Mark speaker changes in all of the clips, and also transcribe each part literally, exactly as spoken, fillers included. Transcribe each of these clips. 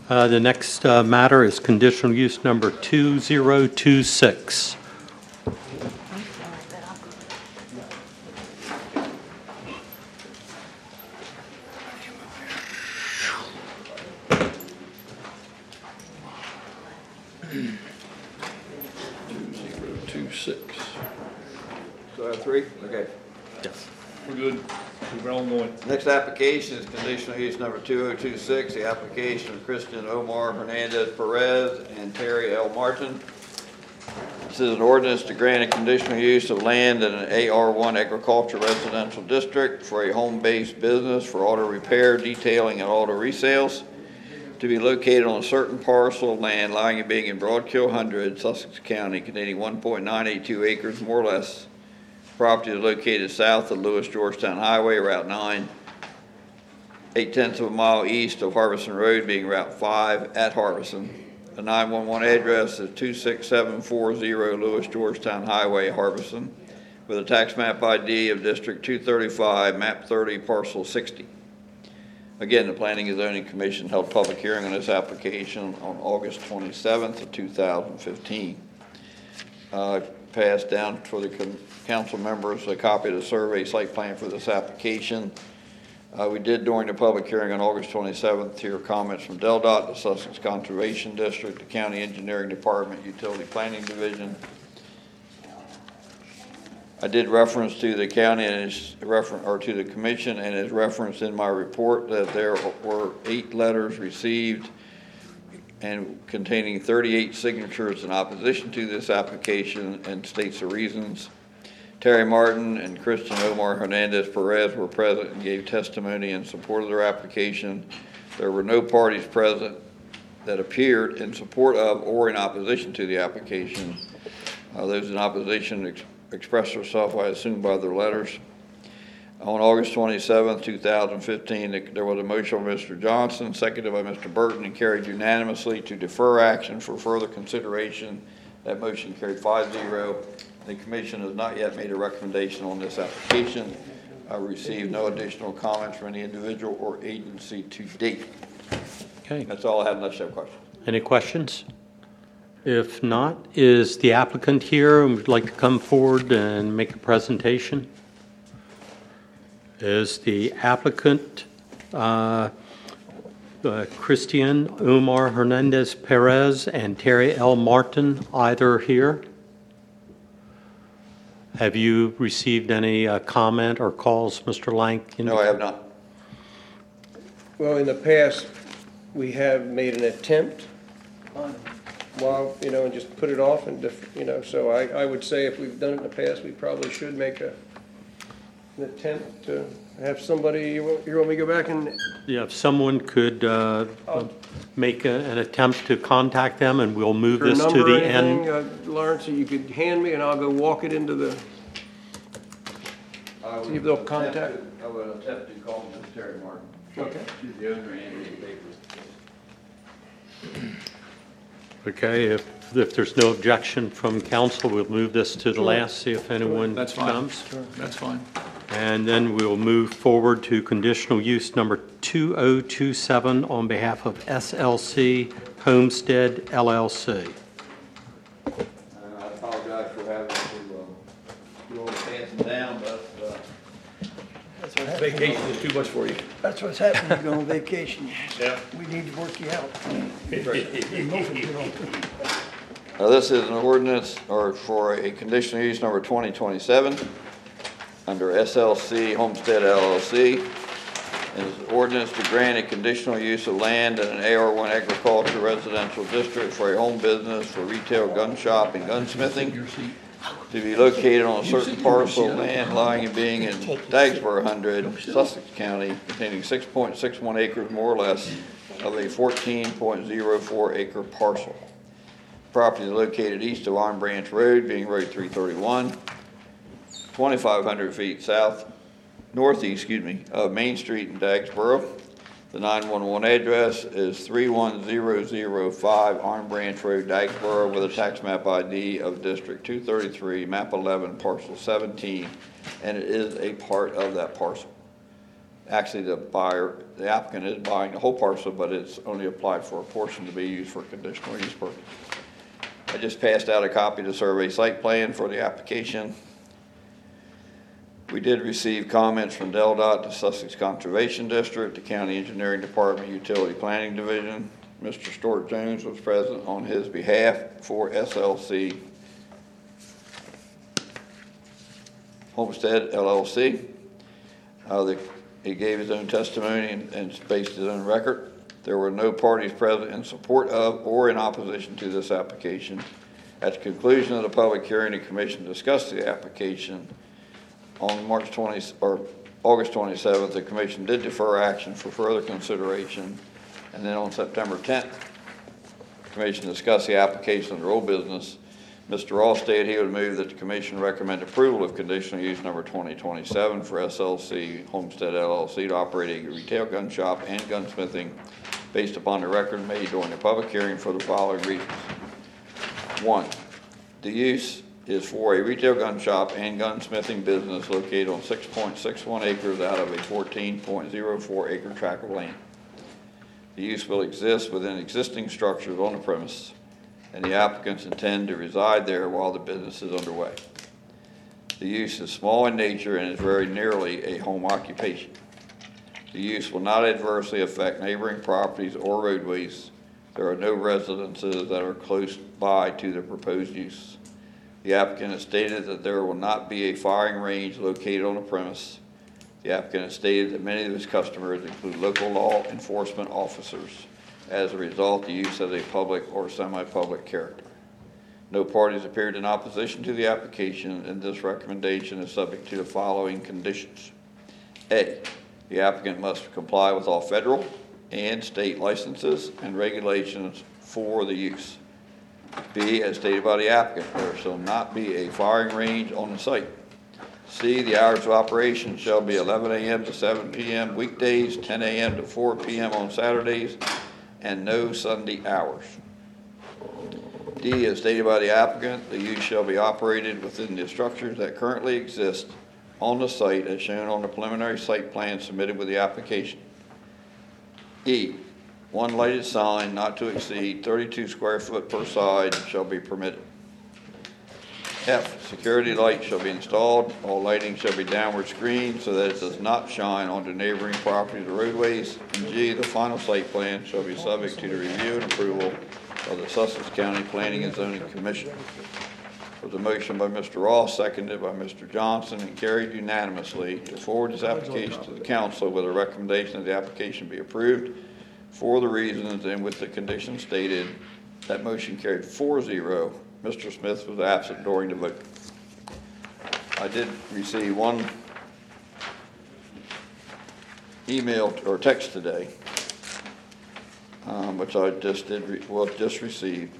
Speaker 1: Uh, The next uh, matter is conditional use number two zero two six.
Speaker 2: Two six.
Speaker 3: So I have three? Okay.
Speaker 1: Yes.
Speaker 2: We're good. We're all going.
Speaker 3: Next application is conditional use number two oh two six, the application of Christian Omar Hernandez Perez and Terry L. Martin. This is an ordinance to grant a conditional use of land in an A R one agriculture residential district for a home-based business for auto repair, detailing, and auto resales to be located on a certain parcel of land lying and being in Broadkill Hundred, Sussex County, containing one point nine eight two acres more or less. Property is located south of Lewis Georgetown Highway, Route nine, eight tenths of a mile east of Harbison Road, being Route five at Harbison. The nine one one address is two six seven four zero Lewis Georgetown Highway, Harbison, with a tax map I D of District two thirty-five, Map thirty, Parcel sixty. Again, the Planning and Zoning Commission held public hearing on this application on August twenty-seventh of two thousand fifteen. Uh, passed down for the council members a copy of the survey site plan for this application. Uh, we did during the public hearing on August twenty-seventh hear comments from Del Dot, the Sussex Conservation District, the County Engineering Department, Utility Planning Division. I did reference to the county and its reference, or to the commission, and as referenced in my report, that there were eight letters received and containing thirty-eight signatures in opposition to this application, and states the reasons. Terry Martin and Christian Omar Hernandez Perez were present and gave testimony in support of their application. There were no parties present that appeared in support of or in opposition to the application. Uh, those in opposition ex expressed themselves, I assume, by their letters. On August twenty-seventh, two thousand fifteen, there was a motion by Mister Johnson, seconded by Mister Burton, and carried unanimously to defer action for further consideration. That motion carried five zero. The commission has not yet made a recommendation on this application. I received no additional comments from any individual or agency to date.
Speaker 1: Okay.
Speaker 3: That's all I have unless you have questions.
Speaker 1: Any questions? If not, is the applicant here and would like to come forward and make a presentation? Is the applicant uh, uh, Christian Omar Hernandez Perez and Terry L. Martin either here? Have you received any uh, comment or calls, Mister Lank?
Speaker 3: No, I have not.
Speaker 4: Well, in the past, we have made an attempt on, while, you know, and just put it off and, def- you know, so I, I would say if we've done it in the past, we probably should make a, an attempt to have somebody, you want, you want me to go back and,
Speaker 1: Yeah, if someone could uh,
Speaker 4: Oh.
Speaker 1: make a, an attempt to contact them, and we'll move
Speaker 4: or
Speaker 1: this to
Speaker 4: number or
Speaker 1: the end.
Speaker 4: anything, uh, Lawrence, that you could hand me and I'll go walk it into the,
Speaker 3: I
Speaker 4: See if they'll contact-
Speaker 3: I would attempt to call Miz Terry Martin.
Speaker 4: okay.
Speaker 3: She's the owner and the paper.
Speaker 1: Okay, if, if there's no objection from council, we'll move this to the
Speaker 4: Sure.
Speaker 1: last, see if anyone
Speaker 2: That's fine.
Speaker 1: comes.
Speaker 2: That's fine.
Speaker 1: And then we'll move forward to conditional use number two oh two seven on behalf of S L C Homestead L L C.
Speaker 3: Uh, I apologize for having to, um, do all the passing down, but, uh,
Speaker 5: That's what happens.
Speaker 2: Vacation is too much for you.
Speaker 5: That's what's happening, you go on vacation.
Speaker 2: Yeah.
Speaker 5: We need to work you out.
Speaker 3: Now, this is an ordinance, or for a conditional use number twenty twenty-seven, under S L C Homestead L L C. And it's an ordinance to grant a conditional use of land in an A R one agriculture residential district for a home business for retail gun shop and gunsmithing to be located on a certain parcel of land lying and being in Dagsboro Hundred, Sussex County, containing six point six one acres more or less of a fourteen point zero four acre parcel. Property is located east of Iron Branch Road, being Road three thirty-one, twenty-five hundred feet south, northeast, excuse me, of Main Street in Dagsboro. The nine one one address is three one zero zero five Iron Branch Road, Dagsboro, with a tax map I D of District two thirty-three, Map eleven, Parcel seventeen, and it is a part of that parcel. Actually, the buyer, the applicant is buying the whole parcel, but it's only applied for a portion to be used for conditional use purpose. I just passed out a copy of the survey site plan for the application. We did receive comments from Del Dot, the Sussex Conservation District, the County Engineering Department, Utility Planning Division. Mister Stuart Jones was present on his behalf for S L C Homestead L L C. Uh, the, he gave his own testimony and, and spaced his own record. There were no parties present in support of or in opposition to this application. At the conclusion of the public hearing, the commission discussed the application. On March twentieth or August twenty-seventh, the commission did defer action for further consideration. And then on September tenth, the commission discussed the application under old business. Mister Ross stated he would move that the commission recommend approval of conditional use number twenty twenty-seven for S L C Homestead L L C to operate a retail gun shop and gunsmithing based upon the record made during the public hearing for the following reasons. One, the use is for a retail gun shop and gunsmithing business located on six point six one acres out of a fourteen point zero four acre tract of land. The use will exist within existing structures on the premise, and the applicants intend to reside there while the business is underway. The use is small in nature and is very nearly a home occupation. The use will not adversely affect neighboring properties or roadways. There are no residences that are close by to the proposed use. The applicant has stated that there will not be a firing range located on the premise. The applicant has stated that many of his customers include local law enforcement officers. As a result, the use has a public or semi-public character. No parties appeared in opposition to the application, and this recommendation is subject to the following conditions. A, the applicant must comply with all federal and state licenses and regulations for the use. B, as stated by the applicant, there shall not be a firing range on the site. C, the hours of operation shall be eleven a m to seven p m weekdays, ten a m to four p m on Saturdays, and no Sunday hours. D, as stated by the applicant, the use shall be operated within the structures that currently exist on the site as shown on the preliminary site plan submitted with the application. E, one lighted sign not to exceed thirty-two square foot per side shall be permitted. F, security lights shall be installed. All lighting shall be downward screened so that it does not shine onto neighboring properties or roadways. And G, the final site plan shall be subject to the review and approval of the Sussex County Planning and Zoning Commission. There was a motion by Mister Ross, seconded by Mister Johnson, and carried unanimously to forward this application to the council with a recommendation that the application be approved for the reasons and with the conditions stated. That motion carried four zero. Mister Smith was absent during the vote. I did receive one email or text today, um, which I just did re well just received,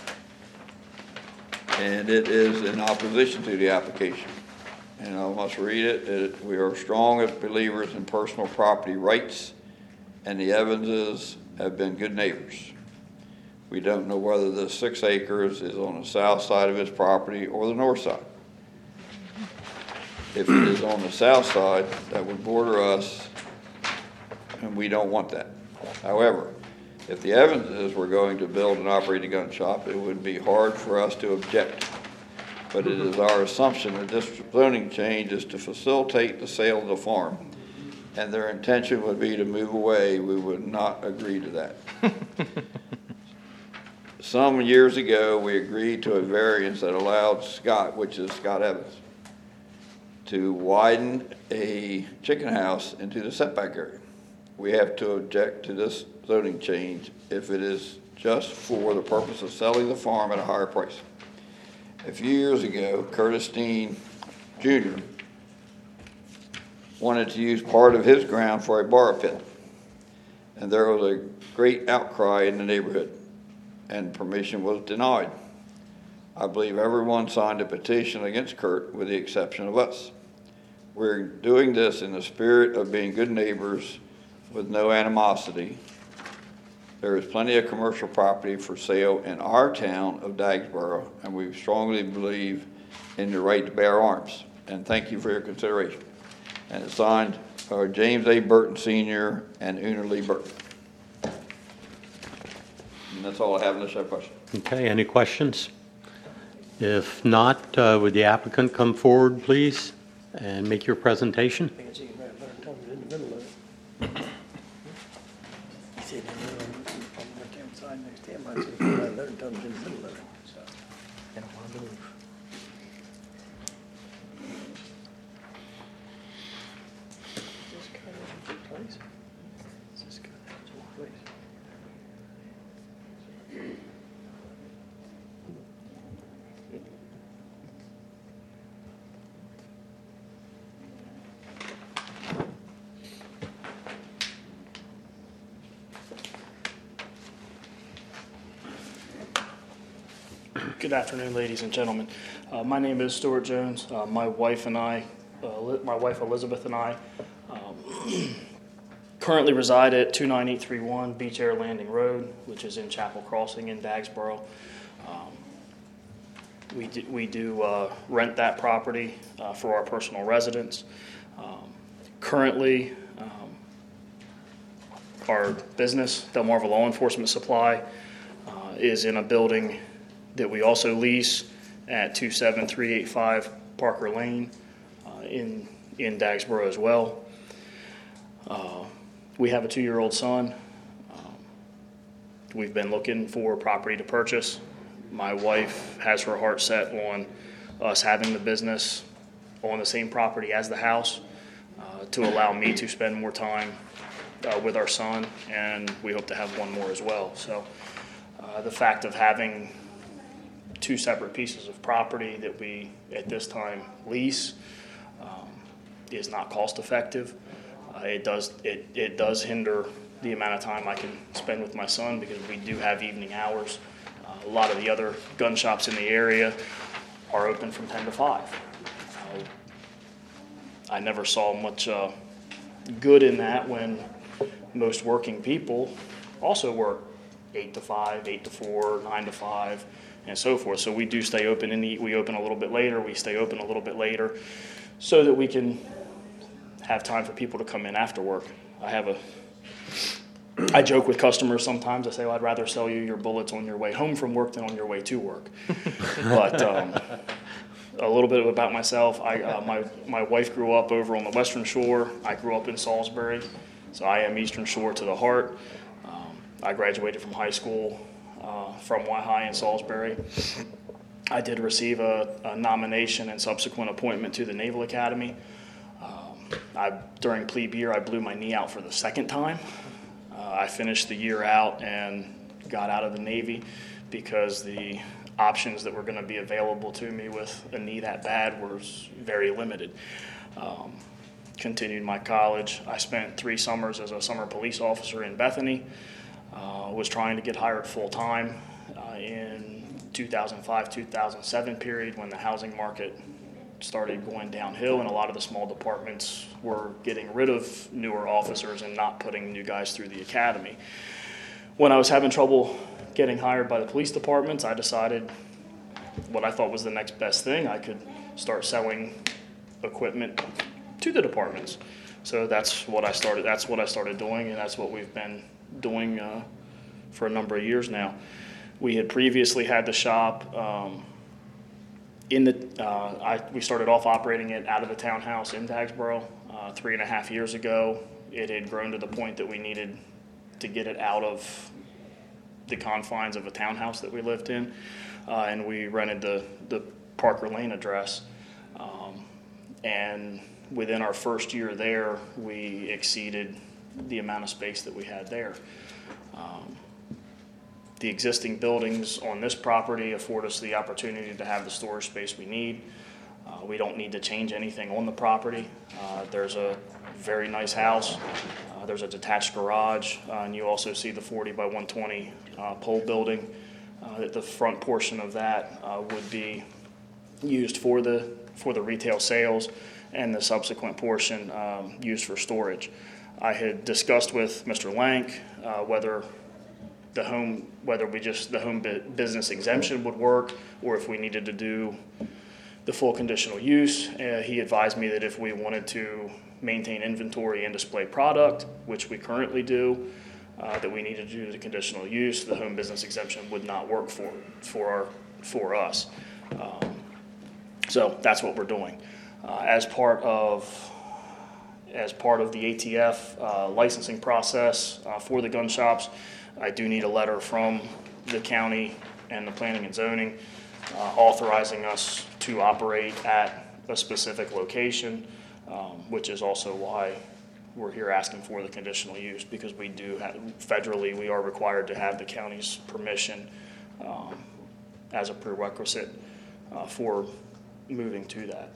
Speaker 3: and it is in opposition to the application. And I must read it. it we are strong believers in personal property rights, and the Evanses have been good neighbors. We don't know whether the six acres is on the south side of his property or the north side. If it is on the south side, that would border us, and we don't want that. However, if the Evanses were going to build and operate a gun shop, it would be hard for us to object. But it is our assumption that this zoning change is to facilitate the sale of the farm, and their intention would be to move away. We would not agree to that. Some years ago, we agreed to a variance that allowed Scott, which is Scott Evans, to widen a chicken house into the setback area. We have to object to this zoning change if it is just for the purpose of selling the farm at a higher price. A few years ago, Curtis Dean Junior wanted to use part of his ground for a bar pit, and there was a great outcry in the neighborhood, and permission was denied. I believe everyone signed a petition against Kurt with the exception of us. We're doing this in the spirit of being good neighbors with no animosity. There is plenty of commercial property for sale in our town of Dagsboro, and we strongly believe in the right to bear arms. And thank you for your consideration. And it's signed are James A. Burton Senior and Una Lee Burton. And that's all I have unless you have questions.
Speaker 1: Okay, any questions? If not, uh, would the applicant come forward, please, and make your presentation?
Speaker 5: I can see it right, Leonard Thompson in the middle of it. He said, on the left-hand side next to him, I said, right, Leonard Thompson in the middle of it. So, I don't want to move. Is this kind of a good place? Is this kind of a good place?
Speaker 6: Good afternoon, ladies and gentlemen. Uh, my name is Stuart Jones. Uh, my wife and I, uh, li- my wife Elizabeth and I, um, currently reside at two nine eight three one Beach Air Landing Road, which is in Chapel Crossing in Dagsboro. Um, we do, we do uh, rent that property uh, for our personal residence. Um, currently, um, our business, Delmarva Law Enforcement Supply, uh, is in a building that we also lease at two seven three eight five Parker Lane uh, in, in Dagsboro as well. Uh, we have a two-year-old son. Um, we've been looking for property to purchase. My wife has her heart set on us having the business on the same property as the house uh, to allow me to spend more time uh, with our son, and we hope to have one more as well. So uh, the fact of having two separate pieces of property that we, at this time, lease um, is not cost effective. Uh, it does it, it does hinder the amount of time I can spend with my son because we do have evening hours. Uh, a lot of the other gun shops in the area are open from ten to five. Uh, I never saw much uh, good in that when most working people also work eight to five, eight to four, nine to five, and so forth. So we do stay open and eat. We open a little bit later. We stay open a little bit later so that we can have time for people to come in after work. I have a, I joke with customers sometimes. I say, well, I'd rather sell you your bullets on your way home from work than on your way to work. But um, a little bit about myself. I, uh, my, my wife grew up over on the Western Shore. I grew up in Salisbury. So I am Eastern Shore to the heart. Um, I graduated from high school Uh, from Y-High in Salisbury. I did receive a, a nomination and subsequent appointment to the Naval Academy. Um, I, during plebe year, I blew my knee out for the second time. Uh, I finished the year out and got out of the Navy because the options that were going to be available to me with a knee that bad were very limited. Um, continued my college. I spent three summers as a summer police officer in Bethany. Uh, was trying to get hired full-time uh, in two thousand five, two thousand seven period when the housing market started going downhill and a lot of the small departments were getting rid of newer officers and not putting new guys through the academy. When I was having trouble getting hired by the police departments, I decided what I thought was the next best thing. I could start selling equipment to the departments. So that's what I started, that's what I started doing, and that's what we've been doing uh, for a number of years now. We had previously had the shop um, in the, uh, I, we started off operating it out of the townhouse in Dagsboro uh, three and a half years ago. It had grown to the point that we needed to get it out of the confines of a townhouse that we lived in, uh, and we rented the, the Parker Lane address. Um, and within our first year there, we exceeded the amount of space that we had there. Um, the existing buildings on this property afford us the opportunity to have the storage space we need. Uh, we don't need to change anything on the property. Uh, there's a very nice house. Uh, there's a detached garage, uh, and you also see the forty by one twenty uh, pole building. Uh, that the front portion of that uh, would be used for the for the retail sales, and the subsequent portion um, used for storage. I had discussed with Mister Lank uh, whether the home, whether we just the home bu- business exemption would work, or if we needed to do the full conditional use. Uh, he advised me that if we wanted to maintain inventory and display product, which we currently do, uh, that we need to do the conditional use. The home business exemption would not work for, for, our, for us. Um, so that's what we're doing. Uh, as part of as part of the A T F uh, licensing process uh, for the gun shops, I do need a letter from the county and the planning and zoning uh, authorizing us to operate at a specific location, um, which is also why we're here asking for the conditional use, because we do have, federally, we are required to have the county's permission um, as a prerequisite uh, for moving to that.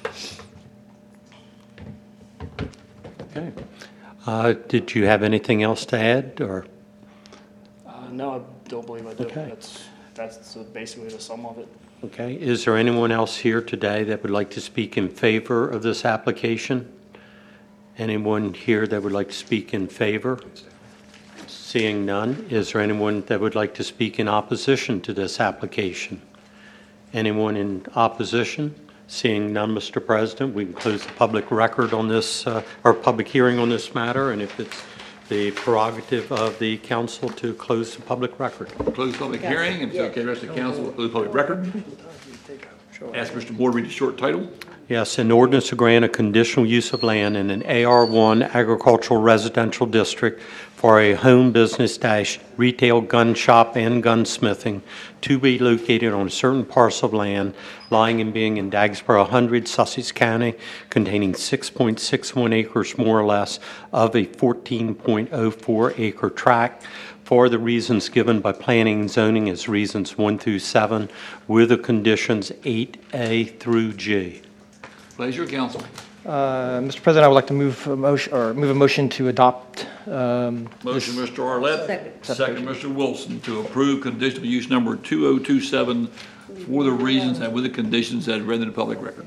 Speaker 1: Okay. Uh, Did you have anything else to add, or?
Speaker 6: Uh, no, I don't believe I do.
Speaker 1: Okay.
Speaker 6: That's, that's basically the sum of it.
Speaker 1: Okay. Is there anyone else here today that would like to speak in favor of this application? Anyone here that would like to speak in favor? Seeing none, is there anyone that would like to speak in opposition to this application? Anyone in opposition? Seeing none, Mister President, we can close the public record on this, uh, or public hearing on this matter, and if it's the prerogative of the council to close the public record.
Speaker 2: Close public hearing, and if it's okay, the rest of the council will close public record. Ask Mister Moore to read the short title.
Speaker 1: Yes, an ordinance to grant a conditional use of land in an A R one agricultural residential district for a home business dash retail gun shop and gunsmithing to be located on a certain parcel of land lying and being in Dagsboro one hundred, Sussex County, containing six point six one acres more or less of a fourteen point oh four acre tract, for the reasons given by planning and zoning as reasons one through seven, with the conditions eight A through G.
Speaker 2: Pleasure, council.
Speaker 5: Uh, Mister President, I would like to move a motion, or move a motion to adopt. um,
Speaker 2: Motion, Mister Arlett.
Speaker 7: Second.
Speaker 2: Second, Mister Wilson, to approve conditional use number two oh two seven for the reasons and with the conditions that are read in the public record.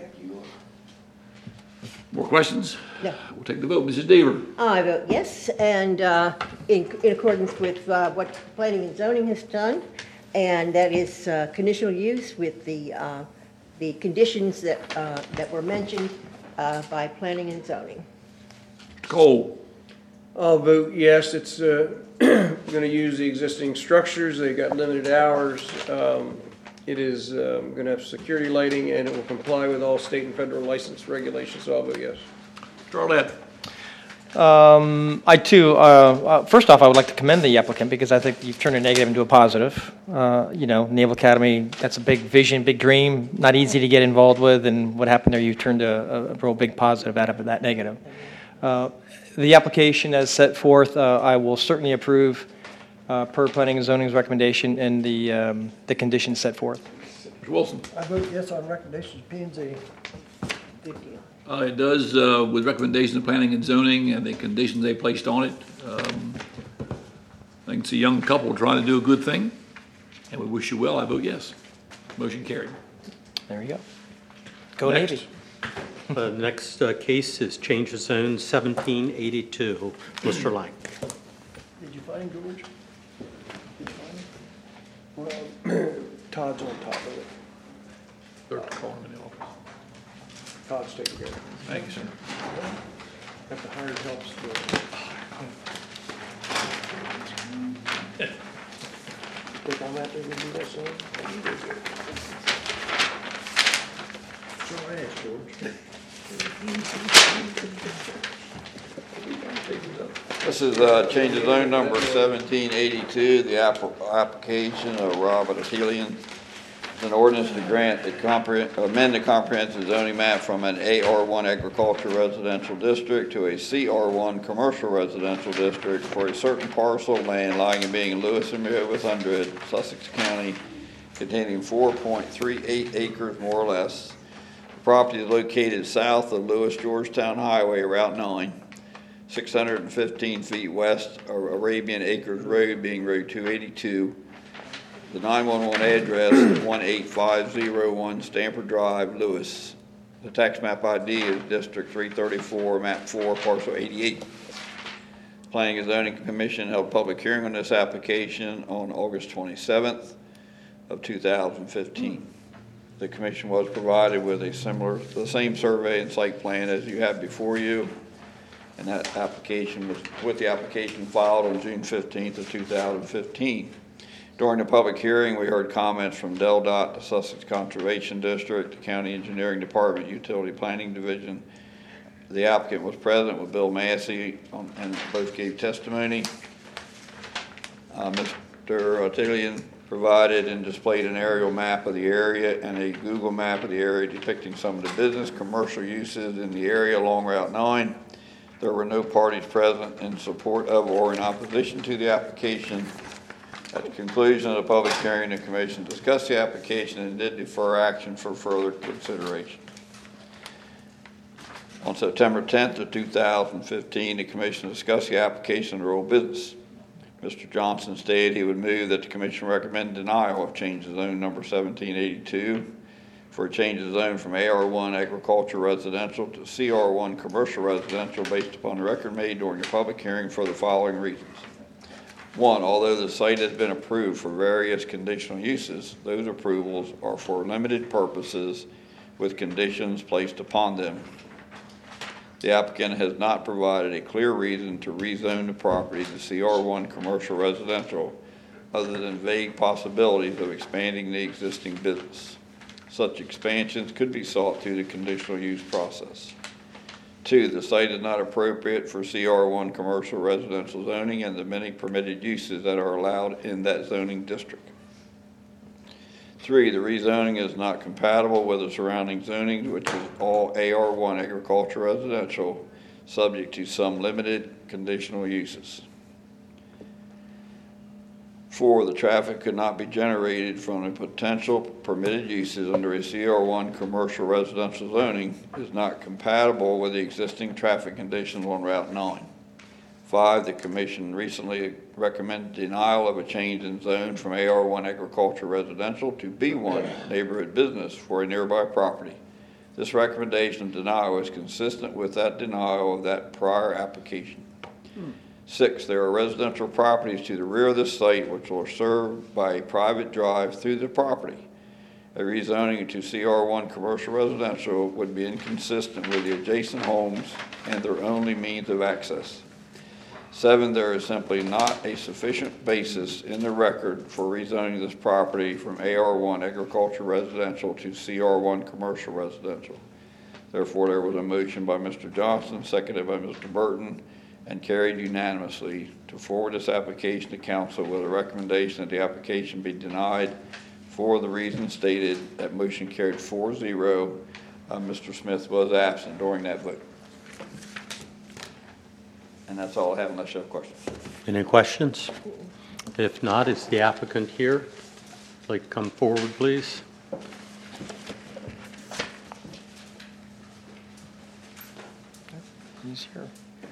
Speaker 2: More questions?
Speaker 7: No.
Speaker 2: We'll take the vote. Missus Deaver.
Speaker 7: I vote yes, and uh, in in accordance with uh, what planning and zoning has done, and that is uh, conditional use with the uh, the conditions that uh, that were mentioned uh, by planning and zoning.
Speaker 2: Cole.
Speaker 4: I'll vote yes. It's uh, going to use the existing structures. They've got limited hours. Um, It is um, going to have security lighting, and it will comply with all state and federal license regulations, so I'll vote yes.
Speaker 2: Mister Arlett.
Speaker 5: Um, I too, uh, uh, first off, I would like to commend the applicant because I think you've turned a negative into a positive. Uh, you know, Naval Academy, that's a big vision, big dream, not easy to get involved with, and what happened there, you turned a, a real big positive out of that negative. Uh, the application as set forth, uh, I will certainly approve uh, per planning and zoning's recommendation and the, um, the conditions set forth.
Speaker 2: Mister Wilson.
Speaker 8: I vote yes on recommendations P and Z.
Speaker 7: Good deal.
Speaker 2: Uh, It does, uh, with recommendations of planning and zoning and the conditions they placed on it. Um, I think it's a young couple trying to do a good thing, and we wish you well. I vote yes. Motion carried.
Speaker 5: There you go. Go
Speaker 2: Next.
Speaker 5: Navy.
Speaker 1: The next uh, case is change of zone seventeen eighty-two. Mister Lang.
Speaker 8: Did you find George? Did you find him? Well, Todd's on top of it.
Speaker 2: Clerk, call him in the office.
Speaker 8: Todd's taking care of it.
Speaker 2: Thank you, sir.
Speaker 8: Have to hire help still. Think I'm out there gonna do that soon? So I asked George.
Speaker 3: This is uh, change of zone number seventeen eighty-two, the app- application of Robert Atelian. It's an ordinance to grant the comprehend, amend the comprehensive zoning map from an A R one agricultural residential district to a C R one commercial residential district for a certain parcel of land lying and being in Lewis and Rehoboth one hundred, Sussex County, containing four point three eight acres more or less. The property is located south of Lewis Georgetown Highway, Route nine, six hundred fifteen feet west of Arabian Acres Road, being Road two eighty-two. The nine one one address is one eight five zero one Stamford Drive, Lewis. The tax map I D is District three thirty-four, Map four, Parcel eighty-eight. Planning and Zoning Commission held a public hearing on this application on August twenty-seventh of two thousand fifteen. the commission was provided with a similar, the same survey and site plan as you have before you. And that application was, with the application filed on June fifteenth of two thousand fifteen. During the public hearing, we heard comments from Del Dot, the Sussex Conservation District, the County Engineering Department, Utility Planning Division. The applicant was present with Bill Massey, um, and both gave testimony. Uh, Mister Tillian provided and displayed an aerial map of the area and a Google map of the area depicting some of the business, commercial uses in the area along Route nine. There were no parties present in support of or in opposition to the application. At the conclusion of the public hearing, the commission discussed the application and did defer action for further consideration. On September tenth of two thousand fifteen, the commission discussed the application of old business. Mister Johnson stated he would move that the commission recommend denial of change of zone number seventeen eighty-two for a change of zone from A R one agriculture residential to C R one commercial residential based upon the record made during the public hearing for the following reasons. One, although the site has been approved for various conditional uses, those approvals are for limited purposes with conditions placed upon them. The applicant has not provided a clear reason to rezone the property to C R one commercial residential other than vague possibilities of expanding the existing business. Such expansions could be sought through the conditional use process. Two, the site is not appropriate for C R one commercial residential zoning and the many permitted uses that are allowed in that zoning district. Three, the rezoning is not compatible with the surrounding zoning, which is all A R one agriculture residential, subject to some limited conditional uses. Four, the traffic could not be generated from the potential permitted uses under a C R one commercial residential zoning is not compatible with the existing traffic conditions on Route nine. Five, the commission recently recommended denial of a change in zone from A R one agriculture residential to B one neighborhood business for a nearby property. This recommendation of denial is consistent with that denial of that prior application. Hmm. Six, there are residential properties to the rear of this site which are served by a private drive through the property. A rezoning to C R one commercial residential would be inconsistent with the adjacent homes and their only means of access. Seven, there is simply not a sufficient basis in the record for rezoning this property from A R one agriculture residential to C R one commercial residential. Therefore, there was a motion by Mister Johnson, seconded by Mister Burton, and carried unanimously to forward this application to council with a recommendation that the application be denied for the reasons stated. That motion carried four zero. Uh, Mister Smith was absent during that vote. And that's all I have unless you have questions.
Speaker 1: Any questions? If not, is the applicant here? Like, come forward, please.
Speaker 5: He's here.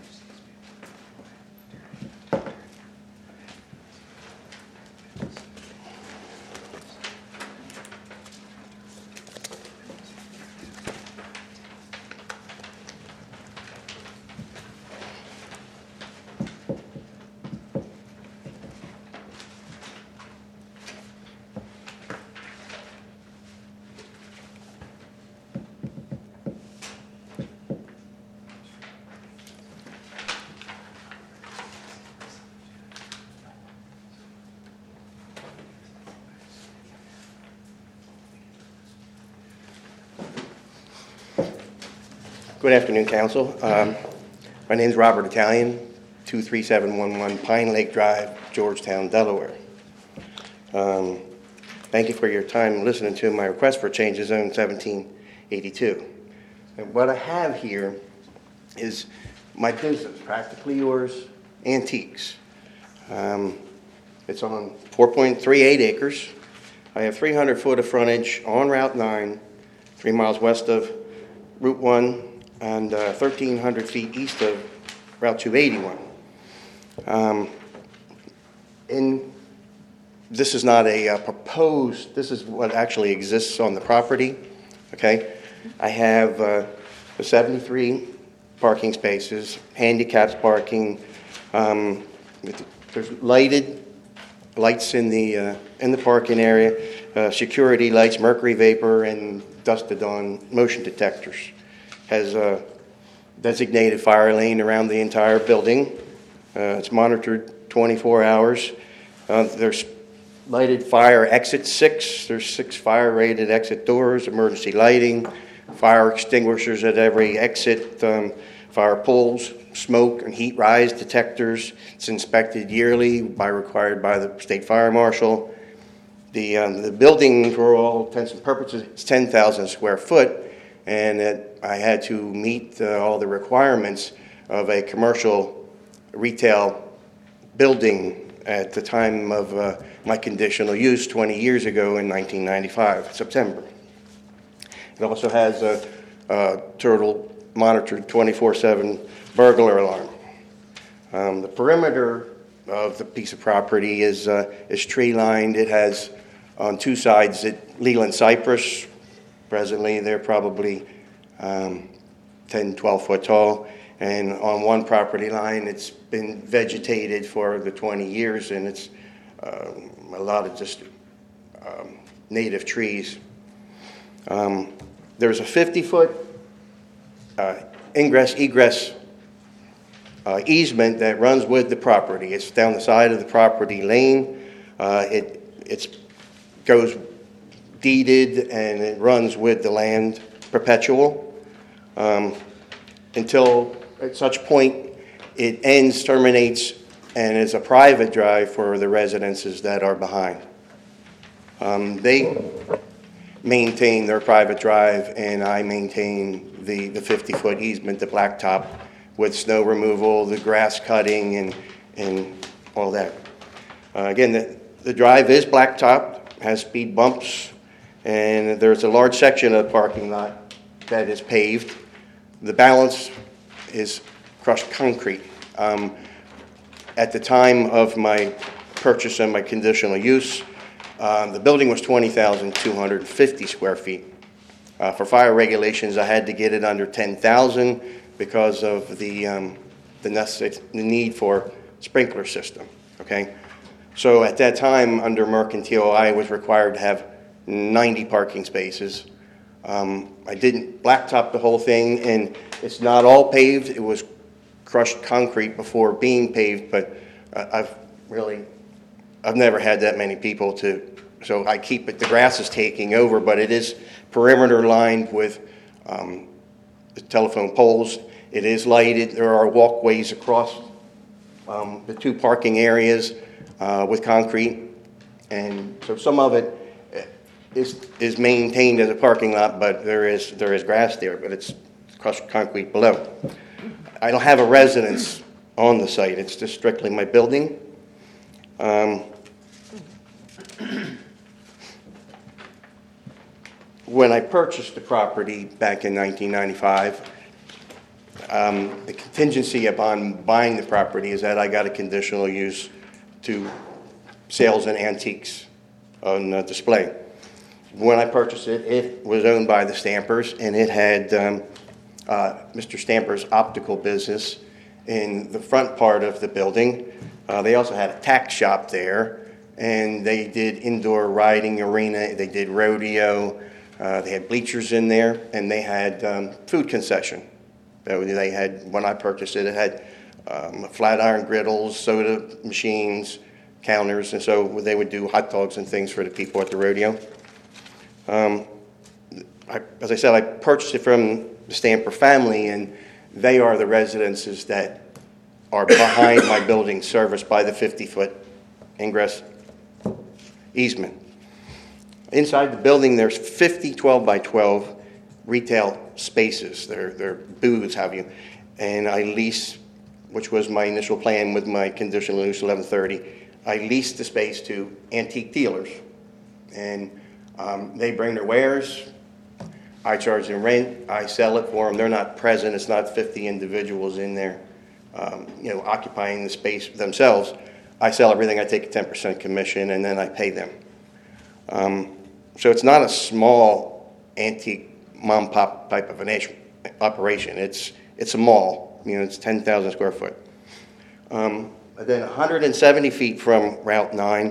Speaker 9: Good afternoon, Council. Um, my name is Robert Italian, two three seven one one Pine Lake Drive, Georgetown, Delaware. Um, thank you for your time listening to my request for change of zone seventeen eighty-two. And what I have here is my business, Practically Yours Antiques. Um, it's on four point three eight acres. I have three hundred foot of frontage on Route nine, three miles west of Route one, and uh, thirteen hundred feet east of Route two eighty-one. Um, in, this is not a uh, proposed, this is what actually exists on the property, okay? I have uh, seventy-three parking spaces, handicapped parking, um, with, there's lighted lights in the, uh, in the parking area, uh, security lights, mercury vapor, and dusk-to-dawn motion detectors. Has a designated fire lane around the entire building. Uh, it's monitored twenty-four hours. Uh, there's lighted fire exit six. There's six fire-rated exit doors, emergency lighting, fire extinguishers at every exit, um, fire poles, smoke and heat rise detectors. It's inspected yearly by required by the state fire marshal. The um, the building, for all intents and purposes, is ten thousand square foot, and it, I had to meet uh, all the requirements of a commercial retail building at the time of uh, my conditional use twenty years ago in nineteen ninety-five, September. It also has a, a turtle monitored twenty-four seven burglar alarm. Um, the perimeter of the piece of property is uh, is tree lined. It has on two sides it Leland cypress. Presently, they're probably um, ten, twelve foot tall. And on one property line, it's been vegetated for the twenty years, and it's um, a lot of just um, native trees. Um, there's a fifty foot uh, ingress egress uh, easement that runs with the property. It's down the side of the property lane. Uh, it it's goes deeded and it runs with the land perpetual um, until at such point it ends, terminates, and is a private drive for the residences that are behind. Um, they maintain their private drive, and I maintain the the fifty foot easement, the blacktop, with snow removal, the grass cutting, and and all that. Uh, again, the, the drive is blacktop, has speed bumps, and there's a large section of the parking lot that is paved. The balance is crushed concrete. Um, at the time of my purchase and my conditional use, um, the building was twenty thousand two hundred fifty square feet. Uh, for fire regulations, I had to get it under ten thousand because of the, um, the, necessary, the need for sprinkler system, okay? So at that time, under mercantile, I was required to have ninety parking spaces. Um, I didn't blacktop the whole thing, and it's not all paved. It was crushed concrete before being paved, but uh, I've really, I've never had that many people to, so I keep it, the grass is taking over, but it is perimeter lined with um, the telephone poles. It is lighted. There are walkways across um, the two parking areas uh, with concrete, and so some of it is is maintained as a parking lot, but there is there is grass there, but it's crushed concrete below. I don't have a residence on the site. It's just strictly my building. Um, when I purchased the property back in nineteen ninety-five, um, the contingency upon buying the property is that I got a conditional use to sales and antiques on uh, display. When I purchased it, it was owned by the Stampers, and it had um, uh, Mister Stamper's optical business in the front part of the building. Uh, they also had a tack shop there, and they did indoor riding arena. They did rodeo. Uh, they had bleachers in there, and they had um, food concession. So they had, when I purchased it, it had um, flat iron griddles, soda machines, counters, and so they would do hot dogs and things for the people at the rodeo. Um, I, as I said, I purchased it from the Stamper family, and they are the residences that are behind my building, serviced by the fifty foot ingress easement. Inside the building, there's fifty twelve by twelve retail spaces. They're, they're booths, have you, and I lease, which was my initial plan with my conditional use eleven thirty, I lease the space to antique dealers, and Um, they bring their wares, I charge them rent, I sell it for them. They're not present. It's not fifty individuals in there, um, you know, occupying the space themselves. I sell everything. I take a ten percent commission, and then I pay them. Um, so it's not a small antique mom pop type of an operation. It's it's a mall. You know, it's ten thousand square foot. Um, and then one hundred seventy feet from Route nine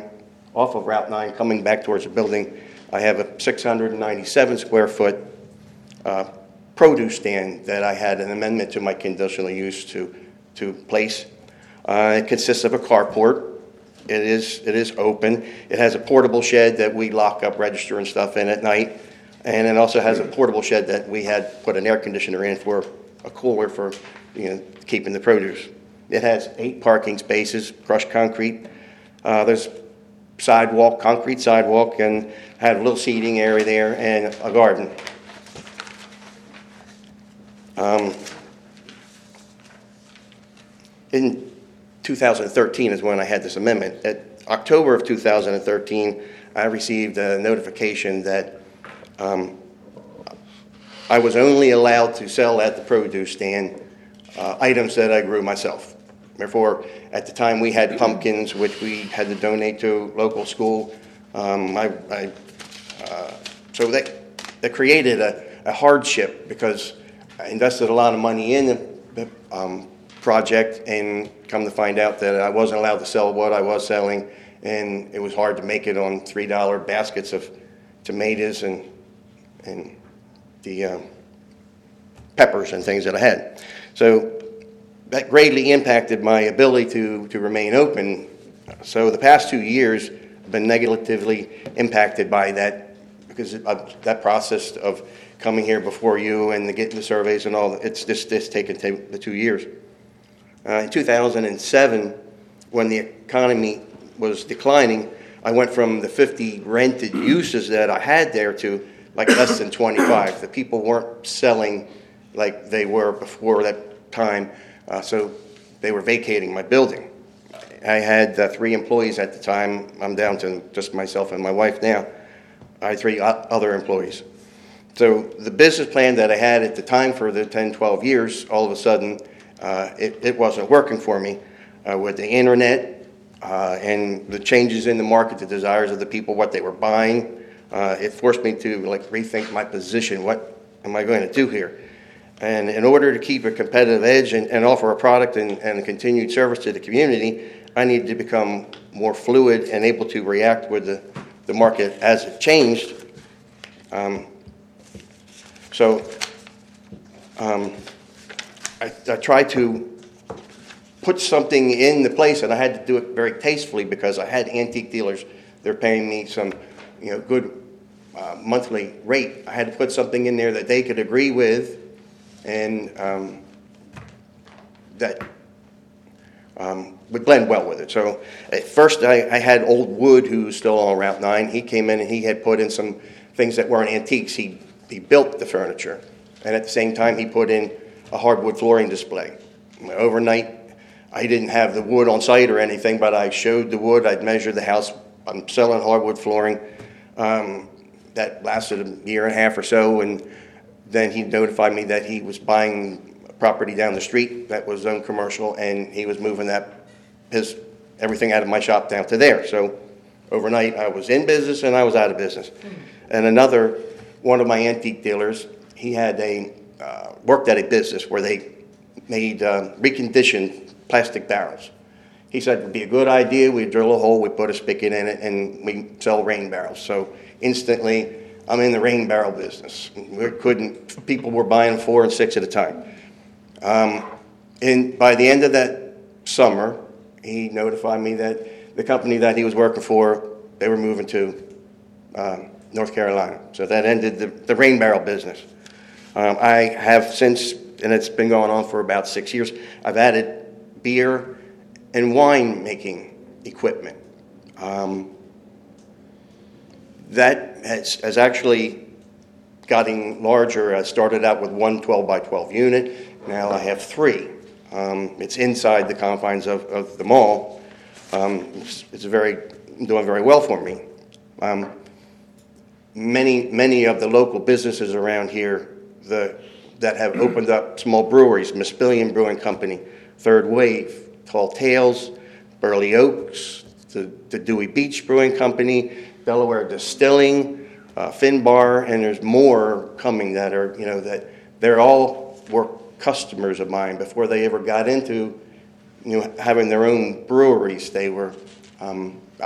Speaker 9: off of Route nine coming back towards the building. I have a six hundred ninety-seven square foot uh, produce stand that I had an amendment to my conditional use to, to place. Uh, it consists of a carport. It is, it is open. It has a portable shed that we lock up, register and stuff in at night. And it also has a portable shed that we had put an air conditioner in for a cooler for, you know, keeping the produce. It has eight parking spaces, crushed concrete. Uh, there's sidewalk, concrete sidewalk, and had a little seating area there and a garden. Um, in two thousand thirteen is when I had this amendment. At October of two thousand thirteen, I received a notification that um, I was only allowed to sell at the produce stand uh, items that I grew myself. Therefore, at the time, we had pumpkins, which we had to donate to local school. Um, I, I, uh, so that, that created a, a hardship because I invested a lot of money in the, the um, project, and come to find out that I wasn't allowed to sell what I was selling, and it was hard to make it on three dollar baskets of tomatoes and, and the um, peppers and things that I had. So that greatly impacted my ability to, to remain open. So the past two years have been negatively impacted by that because of that process of coming here before you and the getting the surveys and all. It's just it's taken the two years. Uh, in two thousand seven, when the economy was declining, I went from the fifty rented uses that I had there to like less than twenty-five. The people weren't selling like they were before that time. Uh, so they were vacating my building. I had uh, three employees at the time. I'm down to just myself and my wife now. I had three other employees. So the business plan that I had at the time for the ten, twelve years, all of a sudden, uh, it, it wasn't working for me. Uh, with the internet uh, and the changes in the market, the desires of the people, what they were buying, uh, it forced me to like rethink my position. What am I going to do here? And in order to keep a competitive edge and, and offer a product and, and a continued service to the community, I needed to become more fluid and able to react with the, the market as it changed. Um, so um, I, I tried to put something in the place, and I had to do it very tastefully because I had antique dealers. They're paying me some, you know, good uh, monthly rate. I had to put something in there that they could agree with, and um, that um, would blend well with it. So at first I, I had Old Wood, who's still on Route nine. He came in and he had put in some things that weren't antiques. He, he built the furniture, and at the same time he put in a hardwood flooring display. Overnight, I didn't have the wood on site or anything, but I showed the wood. I'd measured the house. I'm selling hardwood flooring. Um, that lasted a year and a half or so, and then he notified me that he was buying property down the street that was zoned commercial, and he was moving that his everything out of my shop down to there. So overnight, I was in business and I was out of business. And another one of my antique dealers, he had a uh, worked at a business where they made uh, reconditioned plastic barrels. He said it would be a good idea. We drill a hole, we put a spigot in it, and we sell rain barrels. So instantly, I'm in the rain barrel business. We couldn't, people were buying four and six at a time. Um, and by the end of that summer, he notified me that the company that he was working for, they were moving to um, North Carolina. So that ended the, the rain barrel business. Um, I have since, and it's been going on for about six years, I've added beer and wine making equipment. Um, that has, has actually gotten larger. I started out with one twelve by twelve unit. Now I have three. Um, it's inside the confines of, of the mall. Um, it's, it's very doing very well for me. Um, many many of the local businesses around here the, that have opened up small breweries, Mispillion Brewing Company, Third Wave, Tall Tales, Burley Oaks, the, the Dewey Beach Brewing Company, Delaware Distilling, uh, Finbar, and there's more coming that are, you know, that they're all were customers of mine before they ever got into, you know, having their own breweries. They were, um, I,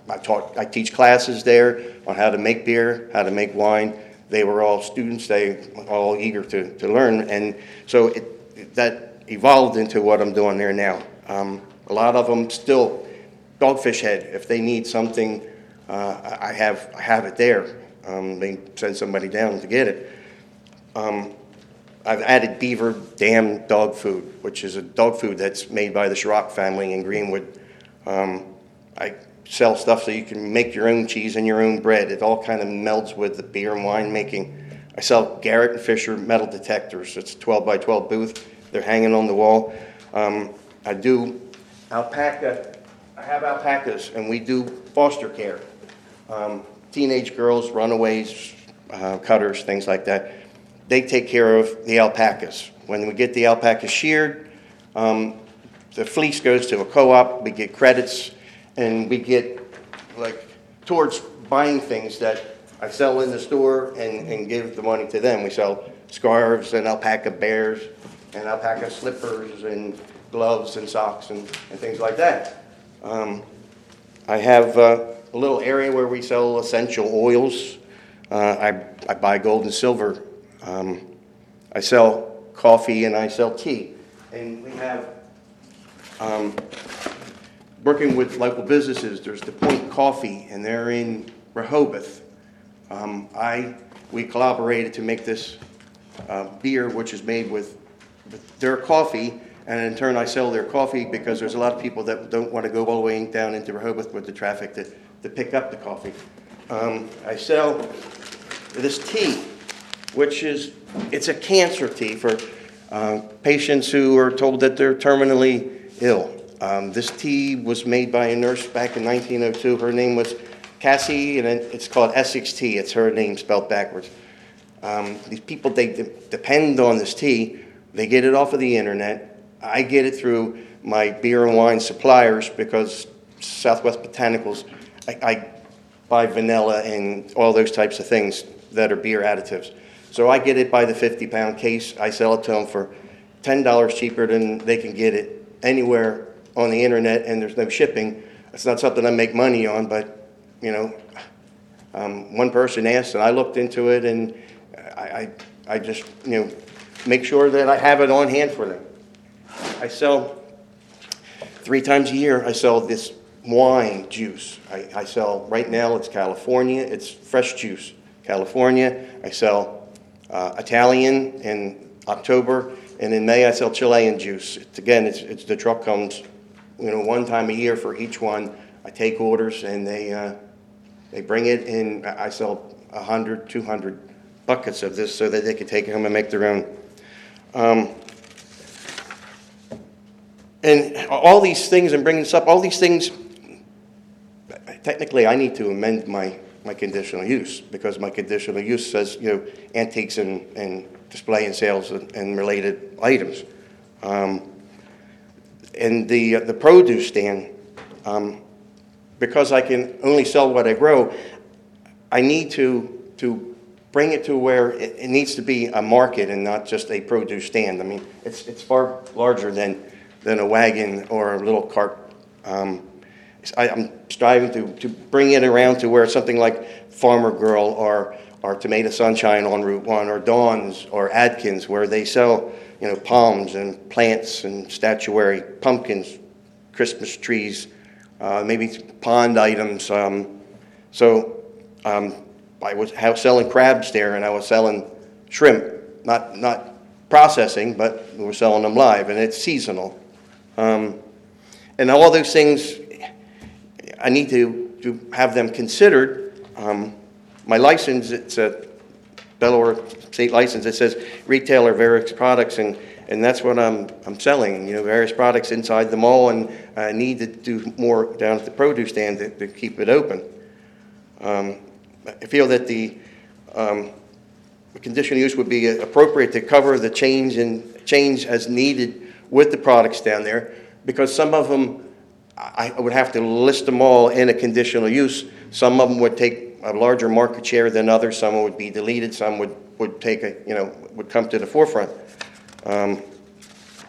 Speaker 9: I taught, I teach classes there on how to make beer, how to make wine. They were all students, they were all eager to, to learn, and so it, that evolved into what I'm doing there now. Um, a lot of them still, Dogfish Head, if they need something, uh, I have, I have it there. Um, they send somebody down to get it. Um, I've added Beaver Dam dog food, which is a dog food that's made by the Schrock family in Greenwood. Um, I sell stuff so you can make your own cheese and your own bread. It all kind of melds with the beer and wine making. I sell Garrett and Fisher metal detectors. It's a twelve by twelve booth. They're hanging on the wall. Um, I do alpaca. I have alpacas, and we do foster care. Um, teenage girls, runaways, uh, cutters, things like that. They take care of the alpacas. When we get the alpacas sheared, um, the fleece goes to a co-op, we get credits, and we get like towards buying things that I sell in the store and, and give the money to them. We sell scarves and alpaca bears and alpaca slippers and gloves and socks and, and things like that. Um, I have uh, a little area where we sell essential oils. Uh, I, I buy gold and silver. Um, I sell coffee and I sell tea. And we have, um, working with local businesses, there's the Point Coffee, and they're in Rehoboth. Um, I, we collaborated to make this uh, beer, which is made with, with their coffee, and in turn I sell their coffee because there's a lot of people that don't want to go all the way down into Rehoboth with the traffic to, to pick up the coffee. Um, I sell this tea, which is, it's a cancer tea for uh, patients who are told that they're terminally ill. Um, this tea was made by a nurse back in nineteen oh two. Her name was Cassie, and it's called Essex tea. It's her name spelled backwards. Um, these people, they de- depend on this tea. They get it off of the internet. I get it through my beer and wine suppliers because Southwest Botanicals, I, I buy vanilla and all those types of things that are beer additives. So I get it by the fifty pound case. I sell it to them for ten dollars cheaper than they can get it anywhere on the internet, and there's no shipping. It's not something I make money on, but, you know, um, one person asked, and I looked into it, and I, I, I just, you know, make sure that I have it on hand for them. I sell, three times a year, I sell this wine juice. I, I sell, right now it's California, it's fresh juice. California, I sell uh, Italian in October, and in May I sell Chilean juice. It's, again, it's, it's the truck comes, you know, one time a year for each one. I take orders, and they uh, they bring it in. I sell one hundred, two hundred buckets of this so that they can take it home and make their own. Um, and all these things, and bringing this up, all these things, technically I need to amend my, my conditional use, because my conditional use says, you know, antiques and, and display and sales and, and related items. Um, and the, uh, the produce stand, um, because I can only sell what I grow, I need to, to bring it to where it, it needs to be a market and not just a produce stand. I mean, it's, it's far larger than, than a wagon or a little cart. Um, I, I'm striving to, to bring it around to where something like Farmer Girl or, or Tomato Sunshine on Route one or Dawn's or Adkins, where they sell, you know, palms and plants and statuary, pumpkins, Christmas trees, uh, maybe pond items. Um, so um, I was selling crabs there, and I was selling shrimp, not not processing, but we were selling them live, and it's seasonal. Um, and all those things, I need to, to have them considered. Um, my license, it's a Delaware state license. It says retailer various products, and, and that's what I'm I'm selling. You know, various products inside the mall, and I need to do more down at the produce stand to, to keep it open. Um, I feel that the um, conditional use would be appropriate to cover the change and change as needed with the products down there, because some of them I would have to list them all in a conditional use. Some of them would take a larger market share than others. Some would be deleted. Some would, would take a, you know, would come to the forefront. Um,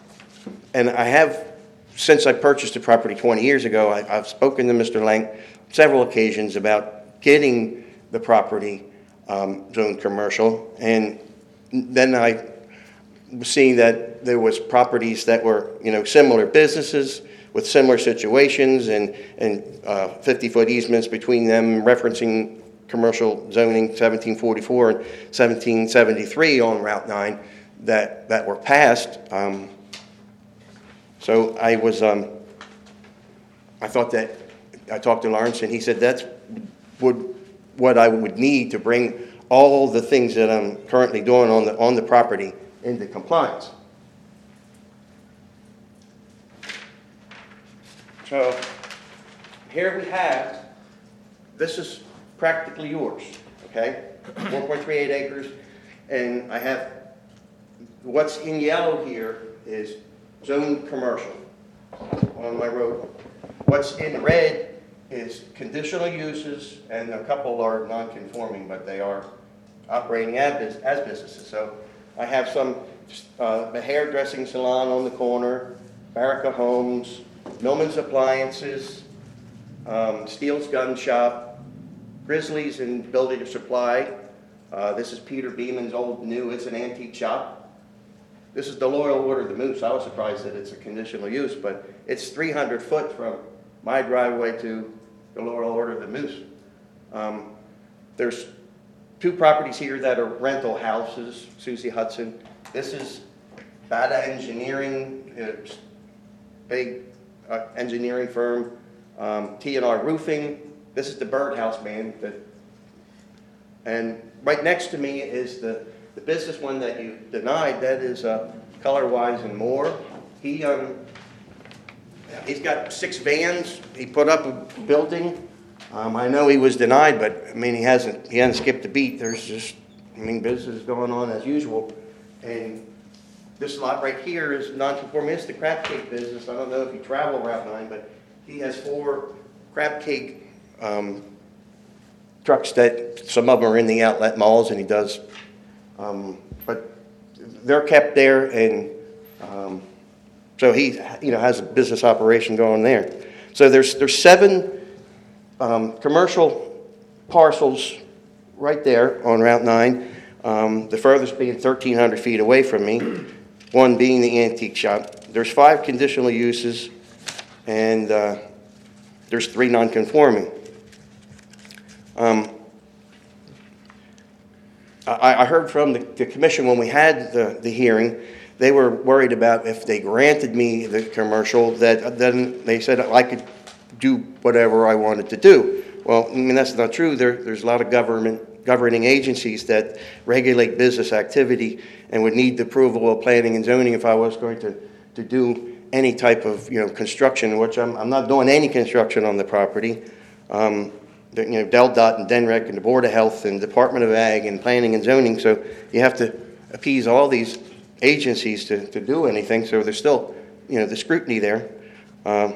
Speaker 9: and I have, since I purchased the property twenty years ago, I, I've spoken to Mister Lang several occasions about getting the property um, zoned commercial, and then I was seeing that there was properties that were, you know, similar businesses with similar situations, and and uh, fifty-foot easements between them, referencing commercial zoning seventeen forty-four and seventeen seventy-three on Route nine that that were passed. Um, so I was, um, I thought that I talked to Lawrence, and he said that's would what I would need to bring all the things that I'm currently doing on the on the property into compliance. So here we have, this is practically yours, okay? four point three eight acres, and I have, what's in yellow here is zoned commercial on my road. What's in red is conditional uses, and a couple are non-conforming, but they are operating as, as businesses. So I have some, uh, a hairdressing salon on the corner, Baraka Homes, Millman's Appliances, um, Steele's Gun Shop, Grizzlies and Building Supply. Uh, this is Peter Beeman's Old New. It's an antique shop. This is the Loyal Order of the Moose. I was surprised that it's a conditional use, but it's three hundred foot from my driveway to the Loyal Order of the Moose. Um, there's two properties here that are rental houses, Susie Hudson. This is Bata Engineering, uh, big uh, engineering firm, um, T and R Roofing. This is the Birdhouse man. That, and right next to me is the, the business one that you denied. That is uh, Color Wise and More. He, um, he's got six vans. He put up a building. Um, I know he was denied, but I mean, he hasn't, he hasn't skipped a beat. There's just, I mean, business is going on as usual. And this lot right here is non-conforming. It's the crab cake business. I don't know if you travel Route nine, but he has four crab cake um, trucks that some of them are in the outlet malls, and he does. Um, but they're kept there, and um, so he, you know, has a business operation going there. So there's there's seven um, commercial parcels right there on Route nine. Um, the furthest being thirteen hundred feet away from me, one being the antique shop. There's five conditional uses, and uh, there's three non-conforming. Um, I, I heard from the, the commission when we had the, the hearing, they were worried about if they granted me the commercial, that then they said I could do whatever I wanted to do. Well, I mean, that's not true. There, there's a lot of government governing agencies that regulate business activity and would need the approval of planning and zoning if I was going to, to do any type of, you know, construction, which I'm, I'm not doing any construction on the property. Um, the, you know, DelDOT and DENREC and the Board of Health and Department of Ag and Planning and Zoning, so you have to appease all these agencies to, to do anything, so there's still, you know, the scrutiny there. Um,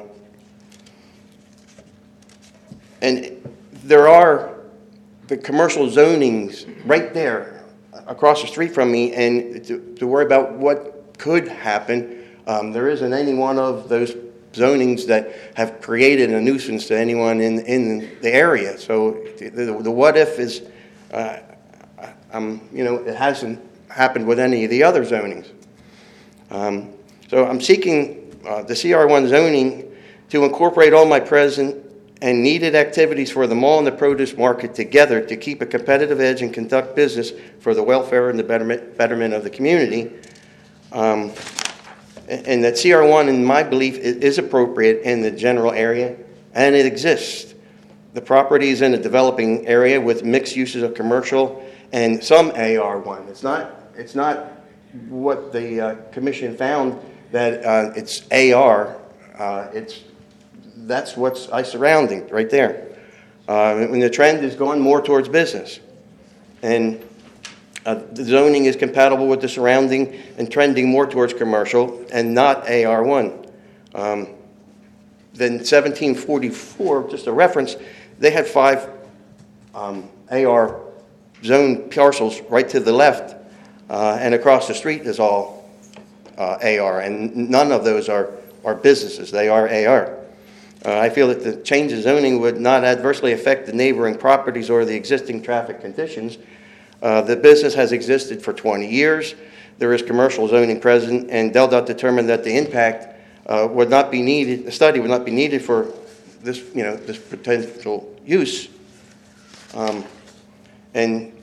Speaker 9: and there are the commercial zonings right there across the street from me, and to, to worry about what could happen, um, there isn't any one of those zonings that have created a nuisance to anyone in in the area. So the, the, the what if is, uh, um, you know, it hasn't happened with any of the other zonings. Um, so I'm seeking uh, the C R one zoning to incorporate all my present and needed activities for the mall and the produce market together to keep a competitive edge and conduct business for the welfare and the betterment, betterment of the community. Um, and that C R one, in my belief, is appropriate in the general area, and it exists. The property is in a developing area with mixed uses of commercial and some A R one. It's not, it's not what the uh, commission found that uh, it's A R. Uh, it's That's what's I surrounding right there. Uh, and the trend is going more towards business. And uh, the zoning is compatible with the surrounding and trending more towards commercial and not A R one. Um, then seventeen forty-four, just a reference, they had five um, A R zone parcels right to the left, uh, and across the street is all uh, A R, and none of those are, are businesses. They are A R. Uh, I feel that the change of zoning would not adversely affect the neighboring properties or the existing traffic conditions. Uh, The business has existed for twenty years. There is commercial zoning present, and DelDOT determined that the impact uh, would not be needed, the study would not be needed for this, you know, this potential use. Um, And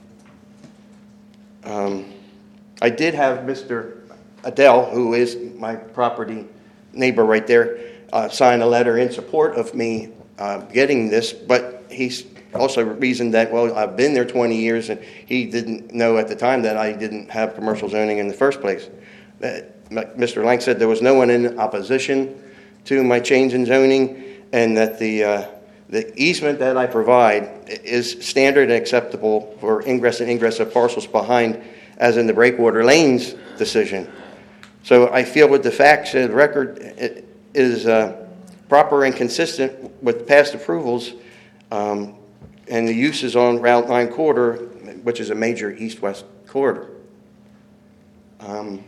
Speaker 9: um, I did have Mister Adele, who is my property neighbor right there, uh, sign a letter in support of me uh, getting this, but he's also reasoned that, well, I've been there twenty years, and he didn't know at the time that I didn't have commercial zoning in the first place. That, Mister Lang said there was no one in opposition to my change in zoning, and that the uh, the easement that I provide is standard and acceptable for ingress and ingress of parcels behind, as in the Breakwater Lanes decision. So I feel with the facts and record it is uh, proper and consistent with past approvals, um, and the uses on Route nine corridor, which is a major east-west corridor. Um,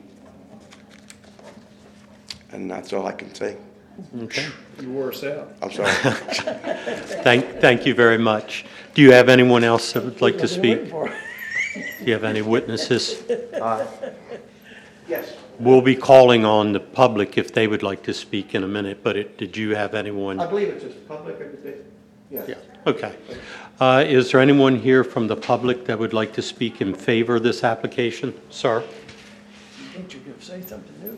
Speaker 9: and that's all I can say.
Speaker 1: Okay.
Speaker 4: You wore us out.
Speaker 9: I'm sorry.
Speaker 1: Thank, thank you very much. Do you have anyone else that would like to speak? Do you have any witnesses?
Speaker 9: Uh, yes.
Speaker 1: We'll be calling on the public if they would like to speak in a minute, but it, did you have anyone?
Speaker 9: I believe it's just public. Yes.
Speaker 1: Yeah, okay. Uh, Is there anyone here from the public that would like to speak in favor of this application? Sir?
Speaker 8: You think you're going to say something new?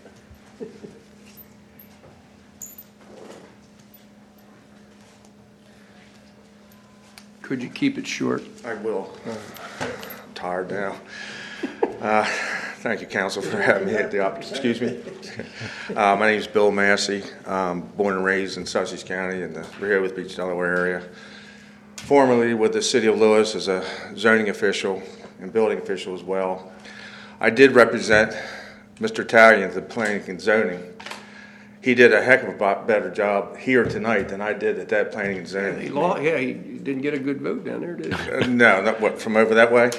Speaker 4: Could you keep it short?
Speaker 10: I will. I'm tired now. Uh, Thank you, council, for having me at the opportunity. Excuse me. Uh, my name is Bill Massey. Um, born and raised in Sussex County in the Rehoboth Beach, Delaware area. Formerly with the city of Lewis as a zoning official and building official as well. I did represent Mister Talion, the planning and zoning. He did a heck of a better job here tonight than I did at that planning and zoning.
Speaker 4: He lost, yeah, he didn't get a good vote down there, did he?
Speaker 10: Uh, no, not what, from over that way?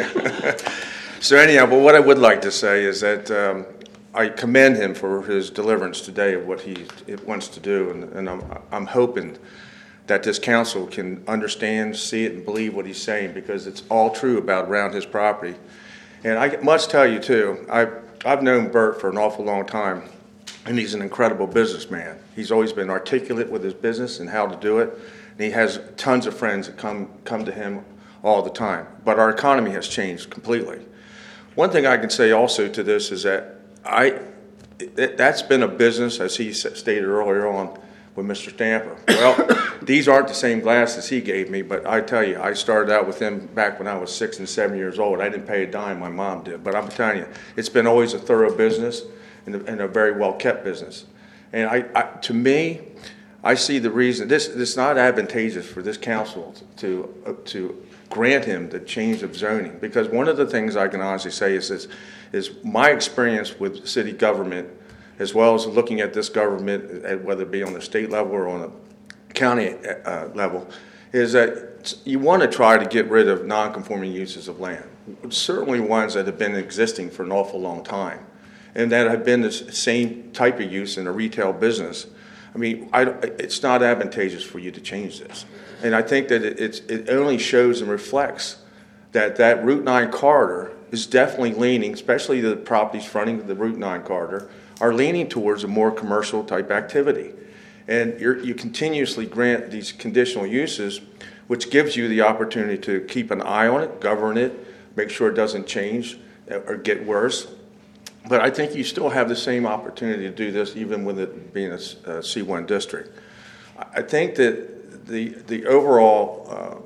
Speaker 10: So anyhow, but what I would like to say is that um, I commend him for his deliverance today of what he it wants to do, and, and I'm, I'm hoping that this council can understand, see it, and believe what he's saying, because it's all true about around his property. And I must tell you too, I've, I've known Bert for an awful long time, and he's an incredible businessman. He's always been articulate with his business and how to do it, and he has tons of friends that come come to him all the time. But our economy has changed completely. One thing I can say also to this is that I, it, that's been a business, as he stated earlier on with Mister Stamper. Well, these aren't the same glasses he gave me, but I tell you, I started out with him back when I was six and seven years old. I didn't pay a dime, my mom did. But I'm telling you, it's been always a thorough business and a, and a very well-kept business. And I, I, to me, I see the reason, this, this is not advantageous for this council to, uh, to grant him the change of zoning, because one of the things I can honestly say is this, is my experience with city government, as well as looking at this government, whether it be on the state level or on the county uh, level, is that you want to try to get rid of non-conforming uses of land, certainly ones that have been existing for an awful long time, and that have been the same type of use in a retail business. I mean, I, it's not advantageous for you to change this. And I think that it, it's, it only shows and reflects that that Route nine corridor is definitely leaning, especially the properties fronting the Route nine corridor, are leaning towards a more commercial type activity. And you're, you continuously grant these conditional uses, which gives you the opportunity to keep an eye on it, govern it, make sure it doesn't change or get worse. But I think you still have the same opportunity to do this, even with it being a, a C one district. I think that the the overall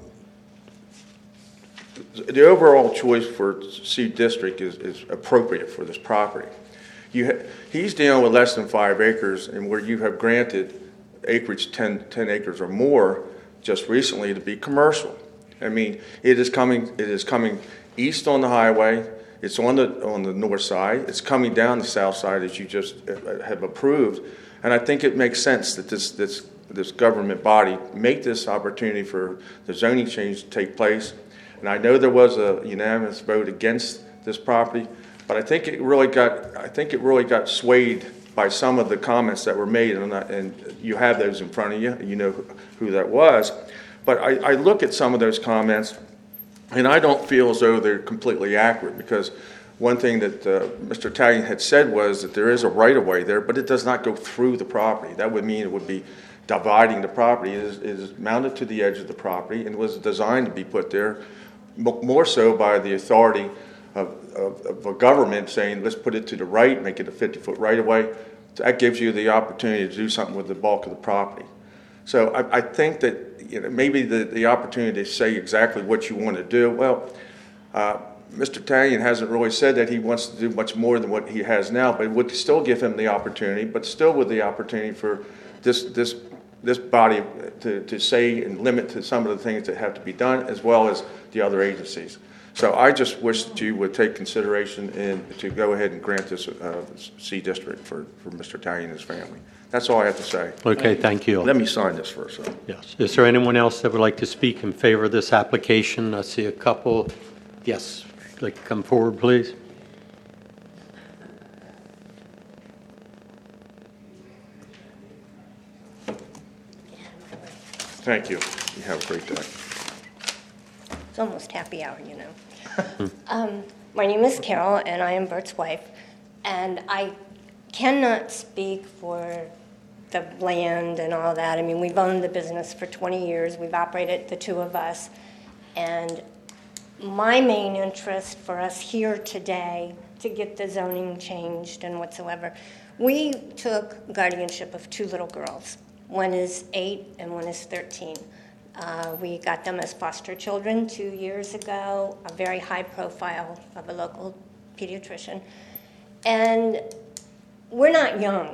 Speaker 10: uh, the overall choice for C district is, is appropriate for this property. You ha- he's dealing with less than five acres, and where you have granted acreage ten, ten acres or more just recently to be commercial. I mean, it is coming it is coming east on the highway. It's on the on the north side. It's coming down the south side, as you just have approved. And I think it makes sense that this this this government body make this opportunity for the zoning change to take place. And I know there was a unanimous vote against this property, but I think it really got I think it really got swayed by by some of the comments that were made, and, I, and you have those in front of you, you know who that was. But I, I look at some of those comments, and I don't feel as though they're completely accurate, because one thing that uh, Mister Talion had said was that there is a right-of-way there, but it does not go through the property. That would mean it would be dividing the property. It is, it is mounted to the edge of the property and was designed to be put there more so by the authority of, of, of a government saying, let's put it to the right, make it a fifty-foot right-of-way. That gives you the opportunity to do something with the bulk of the property. So I, I think that, you know, maybe the, the opportunity to say exactly what you want to do, well, uh, Mister Talion hasn't really said that he wants to do much more than what he has now, but it would still give him the opportunity, but still with the opportunity for this this this body to, to say and limit to some of the things that have to be done, as well as the other agencies. So I just wish that you would take consideration in to go ahead and grant this uh, C district for, for Mister Talion and his family. That's all I have to say.
Speaker 1: Okay, thank you.
Speaker 10: Let me sign this first. So.
Speaker 1: Yes. Is there anyone else that would like to speak in favor of this application? I see a couple. Yes. Like to come forward, please.
Speaker 10: Thank you. You have a great day.
Speaker 11: It's almost happy hour, you know. um, my name is Carol, and I am Bert's wife. And I cannot speak for the land and all that. I mean, we've owned the business for twenty years. We've operated, the two of us. And my main interest for us here today, to get the zoning changed and whatsoever, we took guardianship of two little girls. One is eight and one is thirteen. Uh, we got them as foster children two years ago, a very high profile of a local pediatrician. And we're not young.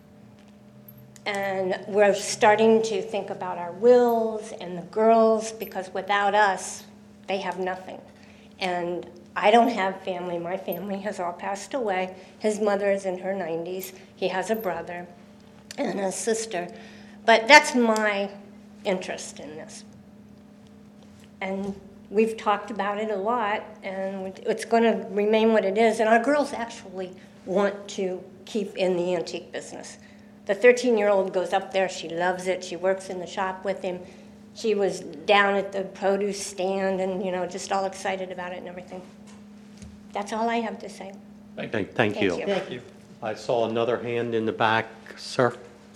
Speaker 11: And we're starting to think about our wills and the girls, because without us, they have nothing. And I don't have family. My family has all passed away. His mother is in her nineties. He has a brother and a sister. But that's my interest in this. And we've talked about it a lot, and it's going to remain what it is. And our girls actually want to keep in the antique business. The thirteen-year-old goes up there. She loves it. She works in the shop with him. She was down at the produce stand and, you know, just all excited about it and everything. That's all I have to say.
Speaker 1: Thank, thank,
Speaker 11: Thank
Speaker 1: you.
Speaker 11: you.
Speaker 7: Thank you.
Speaker 1: I saw another hand in the back, sir.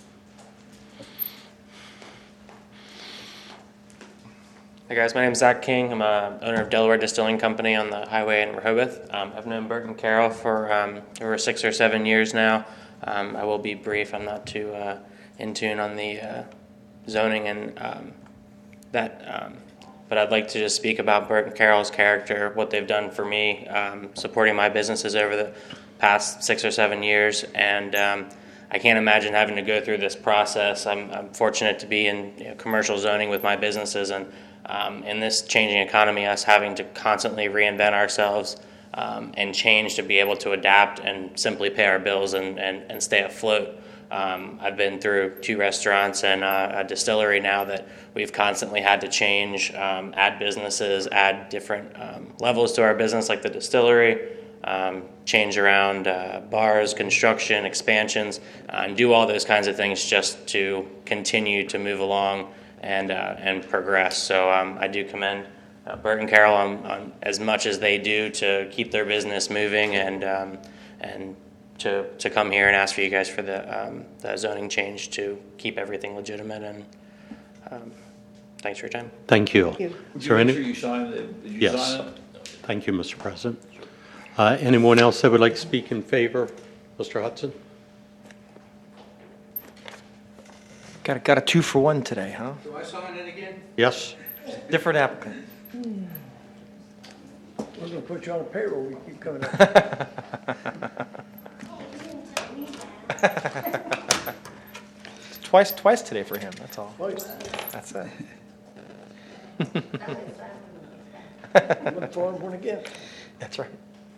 Speaker 12: Hey guys, my name is Zach King. I'm a owner of Delaware Distilling Company on the highway in Rehoboth. Um, I've known Bert and Carol for um, over six or seven years now. Um, I will be brief. I'm not too uh, in tune on the uh, zoning and um, that, um, but I'd like to just speak about Bert and Carol's character, what they've done for me, um, supporting my businesses over the past six or seven years, and um, I can't imagine having to go through this process. I'm, I'm fortunate to be in you know, commercial zoning with my businesses, and Um, in this changing economy, us having to constantly reinvent ourselves um, and change to be able to adapt and simply pay our bills and, and, and stay afloat. Um, I've been through two restaurants and uh, a distillery now that we've constantly had to change, um, add businesses, add different um, levels to our business like the distillery, um, change around uh, bars, construction, expansions, uh, and do all those kinds of things just to continue to move along and uh, and progress. So um, I do commend uh, Bert and Carol on, on as much as they do to keep their business moving and um, and to to come here and ask for you guys for the um, the zoning change to keep everything legitimate. And um, thanks for your time.
Speaker 1: Thank you.
Speaker 7: Thank you.
Speaker 2: Would
Speaker 1: Is
Speaker 2: you
Speaker 1: there
Speaker 2: make
Speaker 1: any?
Speaker 2: sure you sign it? Did you
Speaker 1: Yes.
Speaker 2: sign up?
Speaker 1: Thank you, Mister President. Uh, anyone else that would like to speak in favor? Mister Hudson?
Speaker 5: Got a, got a two for one today, huh?
Speaker 3: Do I sign it again?
Speaker 1: Yes?
Speaker 5: Different applicant.
Speaker 8: We're gonna put you on a payroll, we keep coming up.
Speaker 5: It's twice, twice today for him, that's all.
Speaker 8: One
Speaker 5: That's it.
Speaker 8: for him, one again.
Speaker 5: That's right.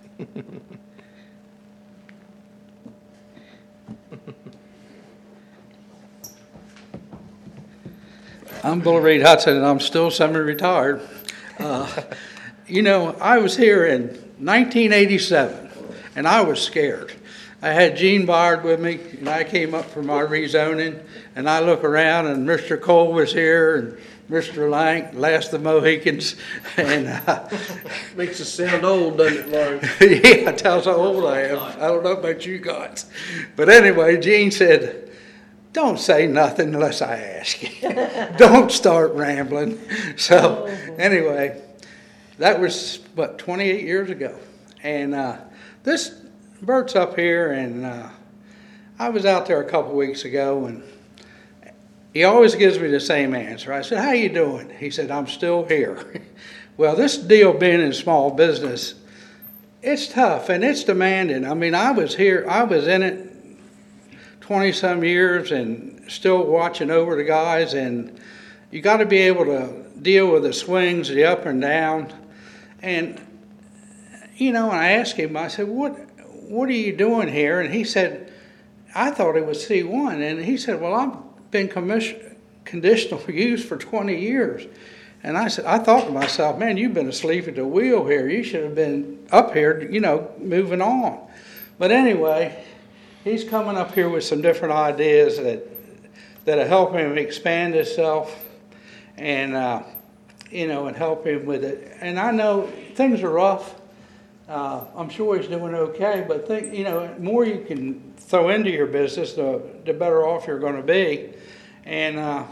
Speaker 13: I'm Bull Reed Hudson, and I'm still semi-retired. Uh, you know, I was here in nineteen eighty-seven, and I was scared. I had Gene Bard with me, and I came up for my rezoning, and I look around, and Mister Cole was here, and Mister Lank, last of the Mohicans, and uh,
Speaker 4: Makes us sound old, doesn't it, Lawrence?
Speaker 13: yeah, it tells how old I am. I don't know about you guys. But anyway, Gene said, don't say nothing unless I ask you. Don't start rambling. So anyway, that was, what, twenty-eight years ago. And uh, this Bert's up here, and uh, I was out there a couple weeks ago, and he always gives me the same answer. I said, how you doing? He said, I'm still here. Well, this deal being in small business, it's tough and it's demanding. I mean, I was here, I was in it twenty-some years and still watching over the guys, and you got to be able to deal with the swings, the up and down. And, you know, and I asked him, I said, what, what are you doing here? And he said, I thought it was C one. And he said, well, I've been commission, conditional use for twenty years. And I said, I thought to myself, man, you've been asleep at the wheel here. You should have been up here, you know, moving on. But anyway, he's coming up here with some different ideas that that'll help him expand himself, and uh, you know, and help him with it. And I know things are rough. Uh, I'm sure he's doing okay, but think, you know, the more you can throw into your business, the the better off you're going to be. And uh,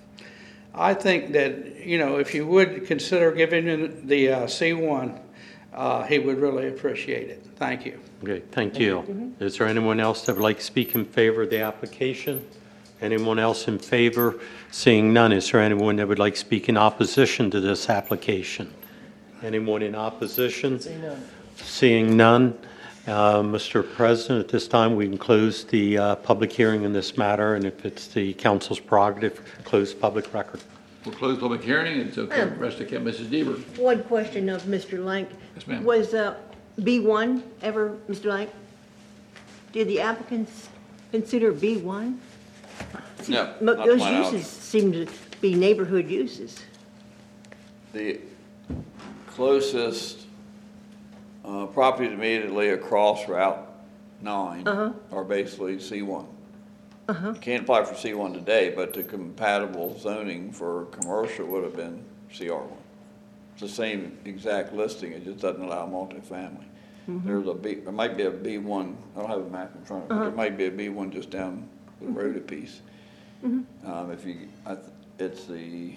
Speaker 13: I think that, you know, if you would consider giving him the uh, C one, uh, he would really appreciate it. Thank you.
Speaker 1: Okay, thank you. Is there anyone else that would like to speak in favor of the application? Anyone else in favor? Seeing none, is there anyone that would like to speak in opposition to this application? Anyone in opposition?
Speaker 4: See none.
Speaker 1: Seeing none, uh, Mister President, at this time we can close the uh, public hearing in this matter, and if it's the council's prerogative, close public record.
Speaker 2: We'll close public hearing, and it's okay, the rest of it, Missus Deaver.
Speaker 7: One question of Mister Lank.
Speaker 2: Yes, ma'am.
Speaker 7: Was uh, B one ever, Mister Lank? Did the applicants consider B one?
Speaker 3: No,
Speaker 7: Mo-
Speaker 3: not to
Speaker 7: Those
Speaker 3: my knowledge.
Speaker 7: uses seem to be neighborhood uses.
Speaker 3: The closest uh, properties immediately across Route nine
Speaker 7: Uh-huh.
Speaker 3: are basically C one.
Speaker 7: Uh-huh.
Speaker 3: You can't apply for C one today, but the compatible zoning for commercial would have been C R one. It's the same exact listing, it just doesn't allow multifamily. There's a B, there might be a B one, I don't have a map in front of me, but there might be a B one just down the road a piece. Um, if you, I, th- it's the,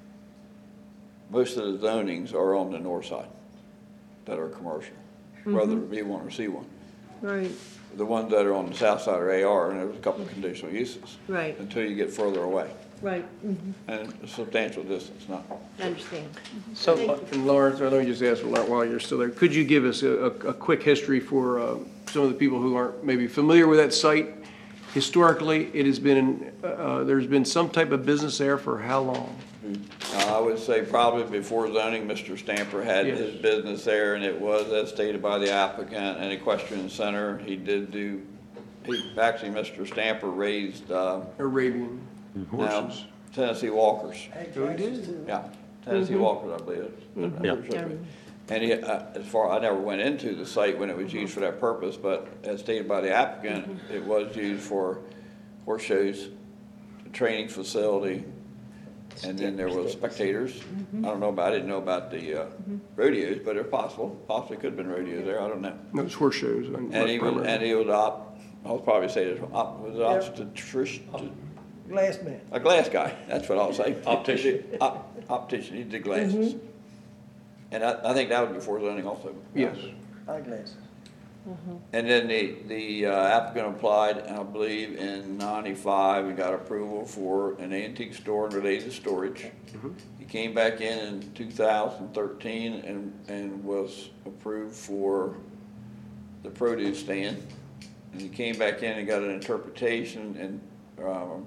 Speaker 3: most of the zonings are on the north side that are commercial, whether it be one or C one.
Speaker 7: Right,
Speaker 3: The ones that are on the south side are A R, and there's a couple of conditional uses.
Speaker 7: right,
Speaker 3: Until you get further away,
Speaker 7: right. Mhm.
Speaker 3: and a substantial distance, not.
Speaker 7: I understand.
Speaker 4: So, and Lawrence, let me just ask while you're still there, could you give us a, a, a quick history for uh, some of the people who aren't maybe familiar with that site? Historically, it has been, uh, there's been some type of business there for how long?
Speaker 3: Uh, I would say probably before zoning, Mister Stamper had
Speaker 4: Yes.
Speaker 3: his business there, and it was, as stated by the applicant, an equestrian center. He did do, he, actually, Mister Stamper raised, uh,
Speaker 4: Arabian
Speaker 3: now
Speaker 4: horses?
Speaker 3: Tennessee Walkers.
Speaker 4: Oh, he did?
Speaker 3: Yeah, Tennessee Walkers, I believe.
Speaker 1: Yeah.
Speaker 3: And he, uh, as far, I never went into the site when it was used for that purpose, but as stated by the applicant, it was used for horse shows, a training facility, and then there was spectators. I don't know about, I didn't know about the uh, rodeos, but it's possible, possibly could have been rodeos there, I don't know.
Speaker 4: No, it's horse shows. and-
Speaker 3: And he was, and he was op, I'll probably say this, op, was it obstetrician?
Speaker 8: Glass man.
Speaker 3: A glass guy, that's what I'll say. Optician. Op, optician, he did glasses. And I, I think that was before zoning also.
Speaker 4: Yes.
Speaker 8: Eyeglasses.
Speaker 3: And then the, the uh, applicant applied, I believe, in ninety-five and got approval for an antique store and related storage. He came back in in two thousand thirteen and, and was approved for the produce stand. And he came back in and got an interpretation, and um,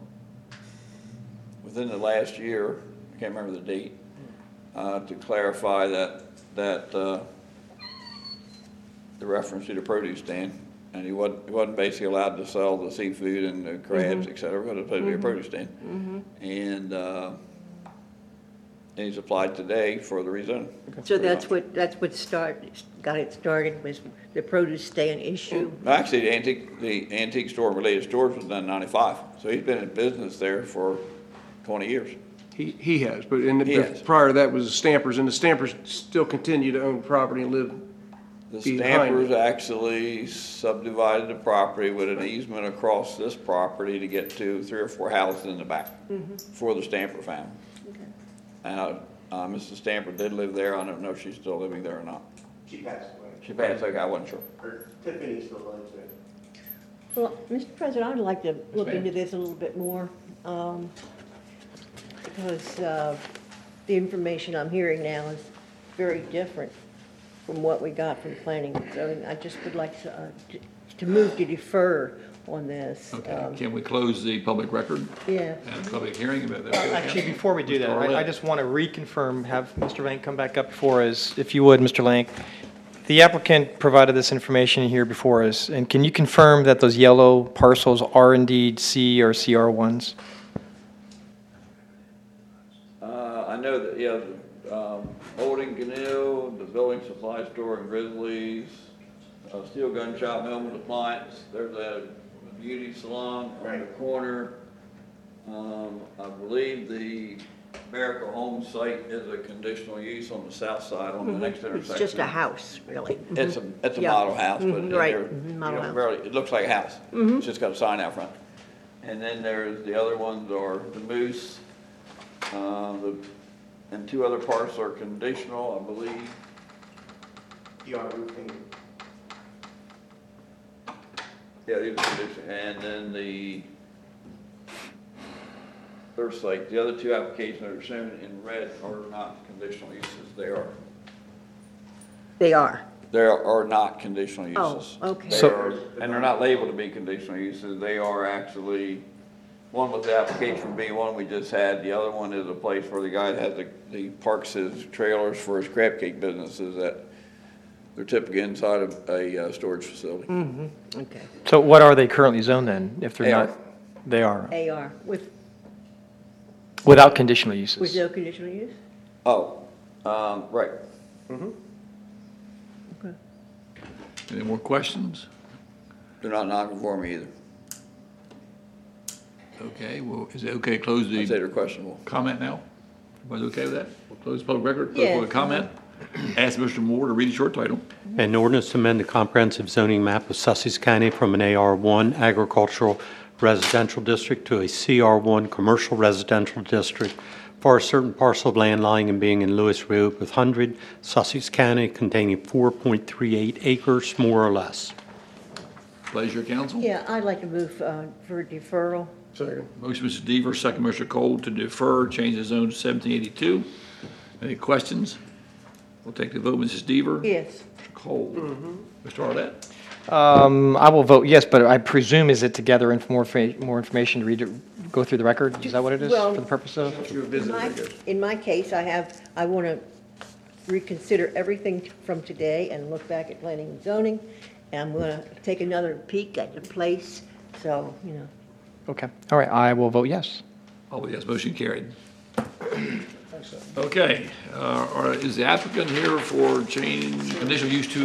Speaker 3: within the last year, I can't remember the date, uh, to clarify that, that uh, the reference to the produce stand, and he wasn't, he wasn't basically allowed to sell the seafood and the crabs, et cetera, because it was supposed to be a produce stand. And uh, and he's applied today for the rezoning.
Speaker 7: So that's what, that's what started, got it started, was the produce stand issue?
Speaker 3: Actually, the antique, the antique store and related stores was done in ninety-five, so he's been in business there for twenty years.
Speaker 4: He, he has, but in
Speaker 3: He
Speaker 4: the,
Speaker 3: has.
Speaker 4: prior to that was the Stampers, and the Stampers still continue to own property and live
Speaker 3: The
Speaker 4: behind
Speaker 3: Stampers
Speaker 4: it.
Speaker 3: actually subdivided the property with an easement across this property to get to three or four houses in the back for the Stamper family. And, uh, uh, Missus Stamper did live there. I don't know if she's still living there or not.
Speaker 9: She passed away.
Speaker 3: She passed, okay, I wasn't sure.
Speaker 9: Or Tiffany still lives there.
Speaker 7: Well, Mister President, I'd like to look
Speaker 3: ma'am.
Speaker 7: into this a little bit more, um, because uh, the information I'm hearing now is very different from what we got from planning and zoning. I just would like to, uh, to- to move to defer on this.
Speaker 2: Okay,
Speaker 7: Um,
Speaker 2: can we close the public record
Speaker 7: Yeah.
Speaker 2: and public hearing about that?
Speaker 5: Actually, before we do that,
Speaker 2: Mister
Speaker 5: I, I
Speaker 2: Arlett.
Speaker 5: just want to reconfirm, have Mister Lank come back up before us, if you would, Mister Lank. The applicant provided this information here before us, and can you confirm that those yellow parcels are indeed C or C R ones?
Speaker 3: Uh, I know that, yeah, the, um, Holding Canoe, the building supply store in Grizzlies, uh, Steel Gun Shop, Melvin Appliance, there's a beauty salon on the corner. Um, I believe the Miracle Home site is a conditional use on the south side on the next intersection.
Speaker 7: It's just a house, really.
Speaker 3: It's a, it's a
Speaker 7: Yeah.
Speaker 3: model house, but
Speaker 7: Mhm, right,
Speaker 3: there-
Speaker 7: mhm,
Speaker 3: you
Speaker 7: model
Speaker 3: know,
Speaker 7: house.
Speaker 3: barely, it looks like a house. It's just got a sign out front. And then there's, the other ones are the Moose, uh, the, and two other parts are conditional, I believe.
Speaker 9: D R roofing.
Speaker 3: Yeah, these are conditional, and then the third site, the other two applications that are shown in red are not conditional uses, they are.
Speaker 7: They are.
Speaker 3: There are not conditional
Speaker 7: Oh,
Speaker 3: uses.
Speaker 7: okay.
Speaker 3: They
Speaker 5: So-
Speaker 3: are, and they're not labeled to be conditional uses, they are actually, one was the application B one we just had, the other one is a place where the guy has the, the parks his trailers for his crab cake businesses that they're typically inside of a uh, storage facility.
Speaker 7: Okay.
Speaker 5: So what are they currently zoned then, if they're
Speaker 3: They are.
Speaker 5: not? They are,
Speaker 7: A R, with,
Speaker 5: without conditional
Speaker 7: with
Speaker 5: uses?
Speaker 7: no conditional use?
Speaker 3: Oh, um, right.
Speaker 7: Okay.
Speaker 2: Any more questions?
Speaker 3: They're not non-conforming either.
Speaker 2: Okay, well, is it okay to close
Speaker 3: I'd say
Speaker 2: the
Speaker 3: they're questionable.
Speaker 2: comment now? Everybody okay with that? We'll close the public record, close
Speaker 7: Yes.
Speaker 2: public comment. Ask Mister Moore to read the short title.
Speaker 1: An ordinance to amend the comprehensive zoning map of Sussex County from an A R one agricultural residential district to a C R one commercial residential district for a certain parcel of land lying and being in Lewis Road with one hundred, Sussex County, containing four point three eight acres, more or less.
Speaker 2: Pleasure, council.
Speaker 7: Yeah, I'd like to move uh, for deferral.
Speaker 4: Second.
Speaker 2: Motion, Mister Deaver, second, Mister Cole, to defer, change the zone to seventeen eighty-two. Any questions? We'll take the vote. Missus Deaver?
Speaker 7: Yes.
Speaker 2: Mister Cole? Mister Arlett?
Speaker 5: Um, I will vote yes, but I presume is it to gather inf- more, fa- more information to read it, go through the record? Is that what it is,
Speaker 7: Well-
Speaker 5: for the purpose of?
Speaker 7: In my, in my case, I have, I want to reconsider everything from today and look back at planning and zoning. And I'm going to take another peek at the place, so, you know.
Speaker 5: Okay, all right, I will vote yes.
Speaker 2: Oh, yes, motion carried. Okay, uh, are- is the applicant here for change, conditional use to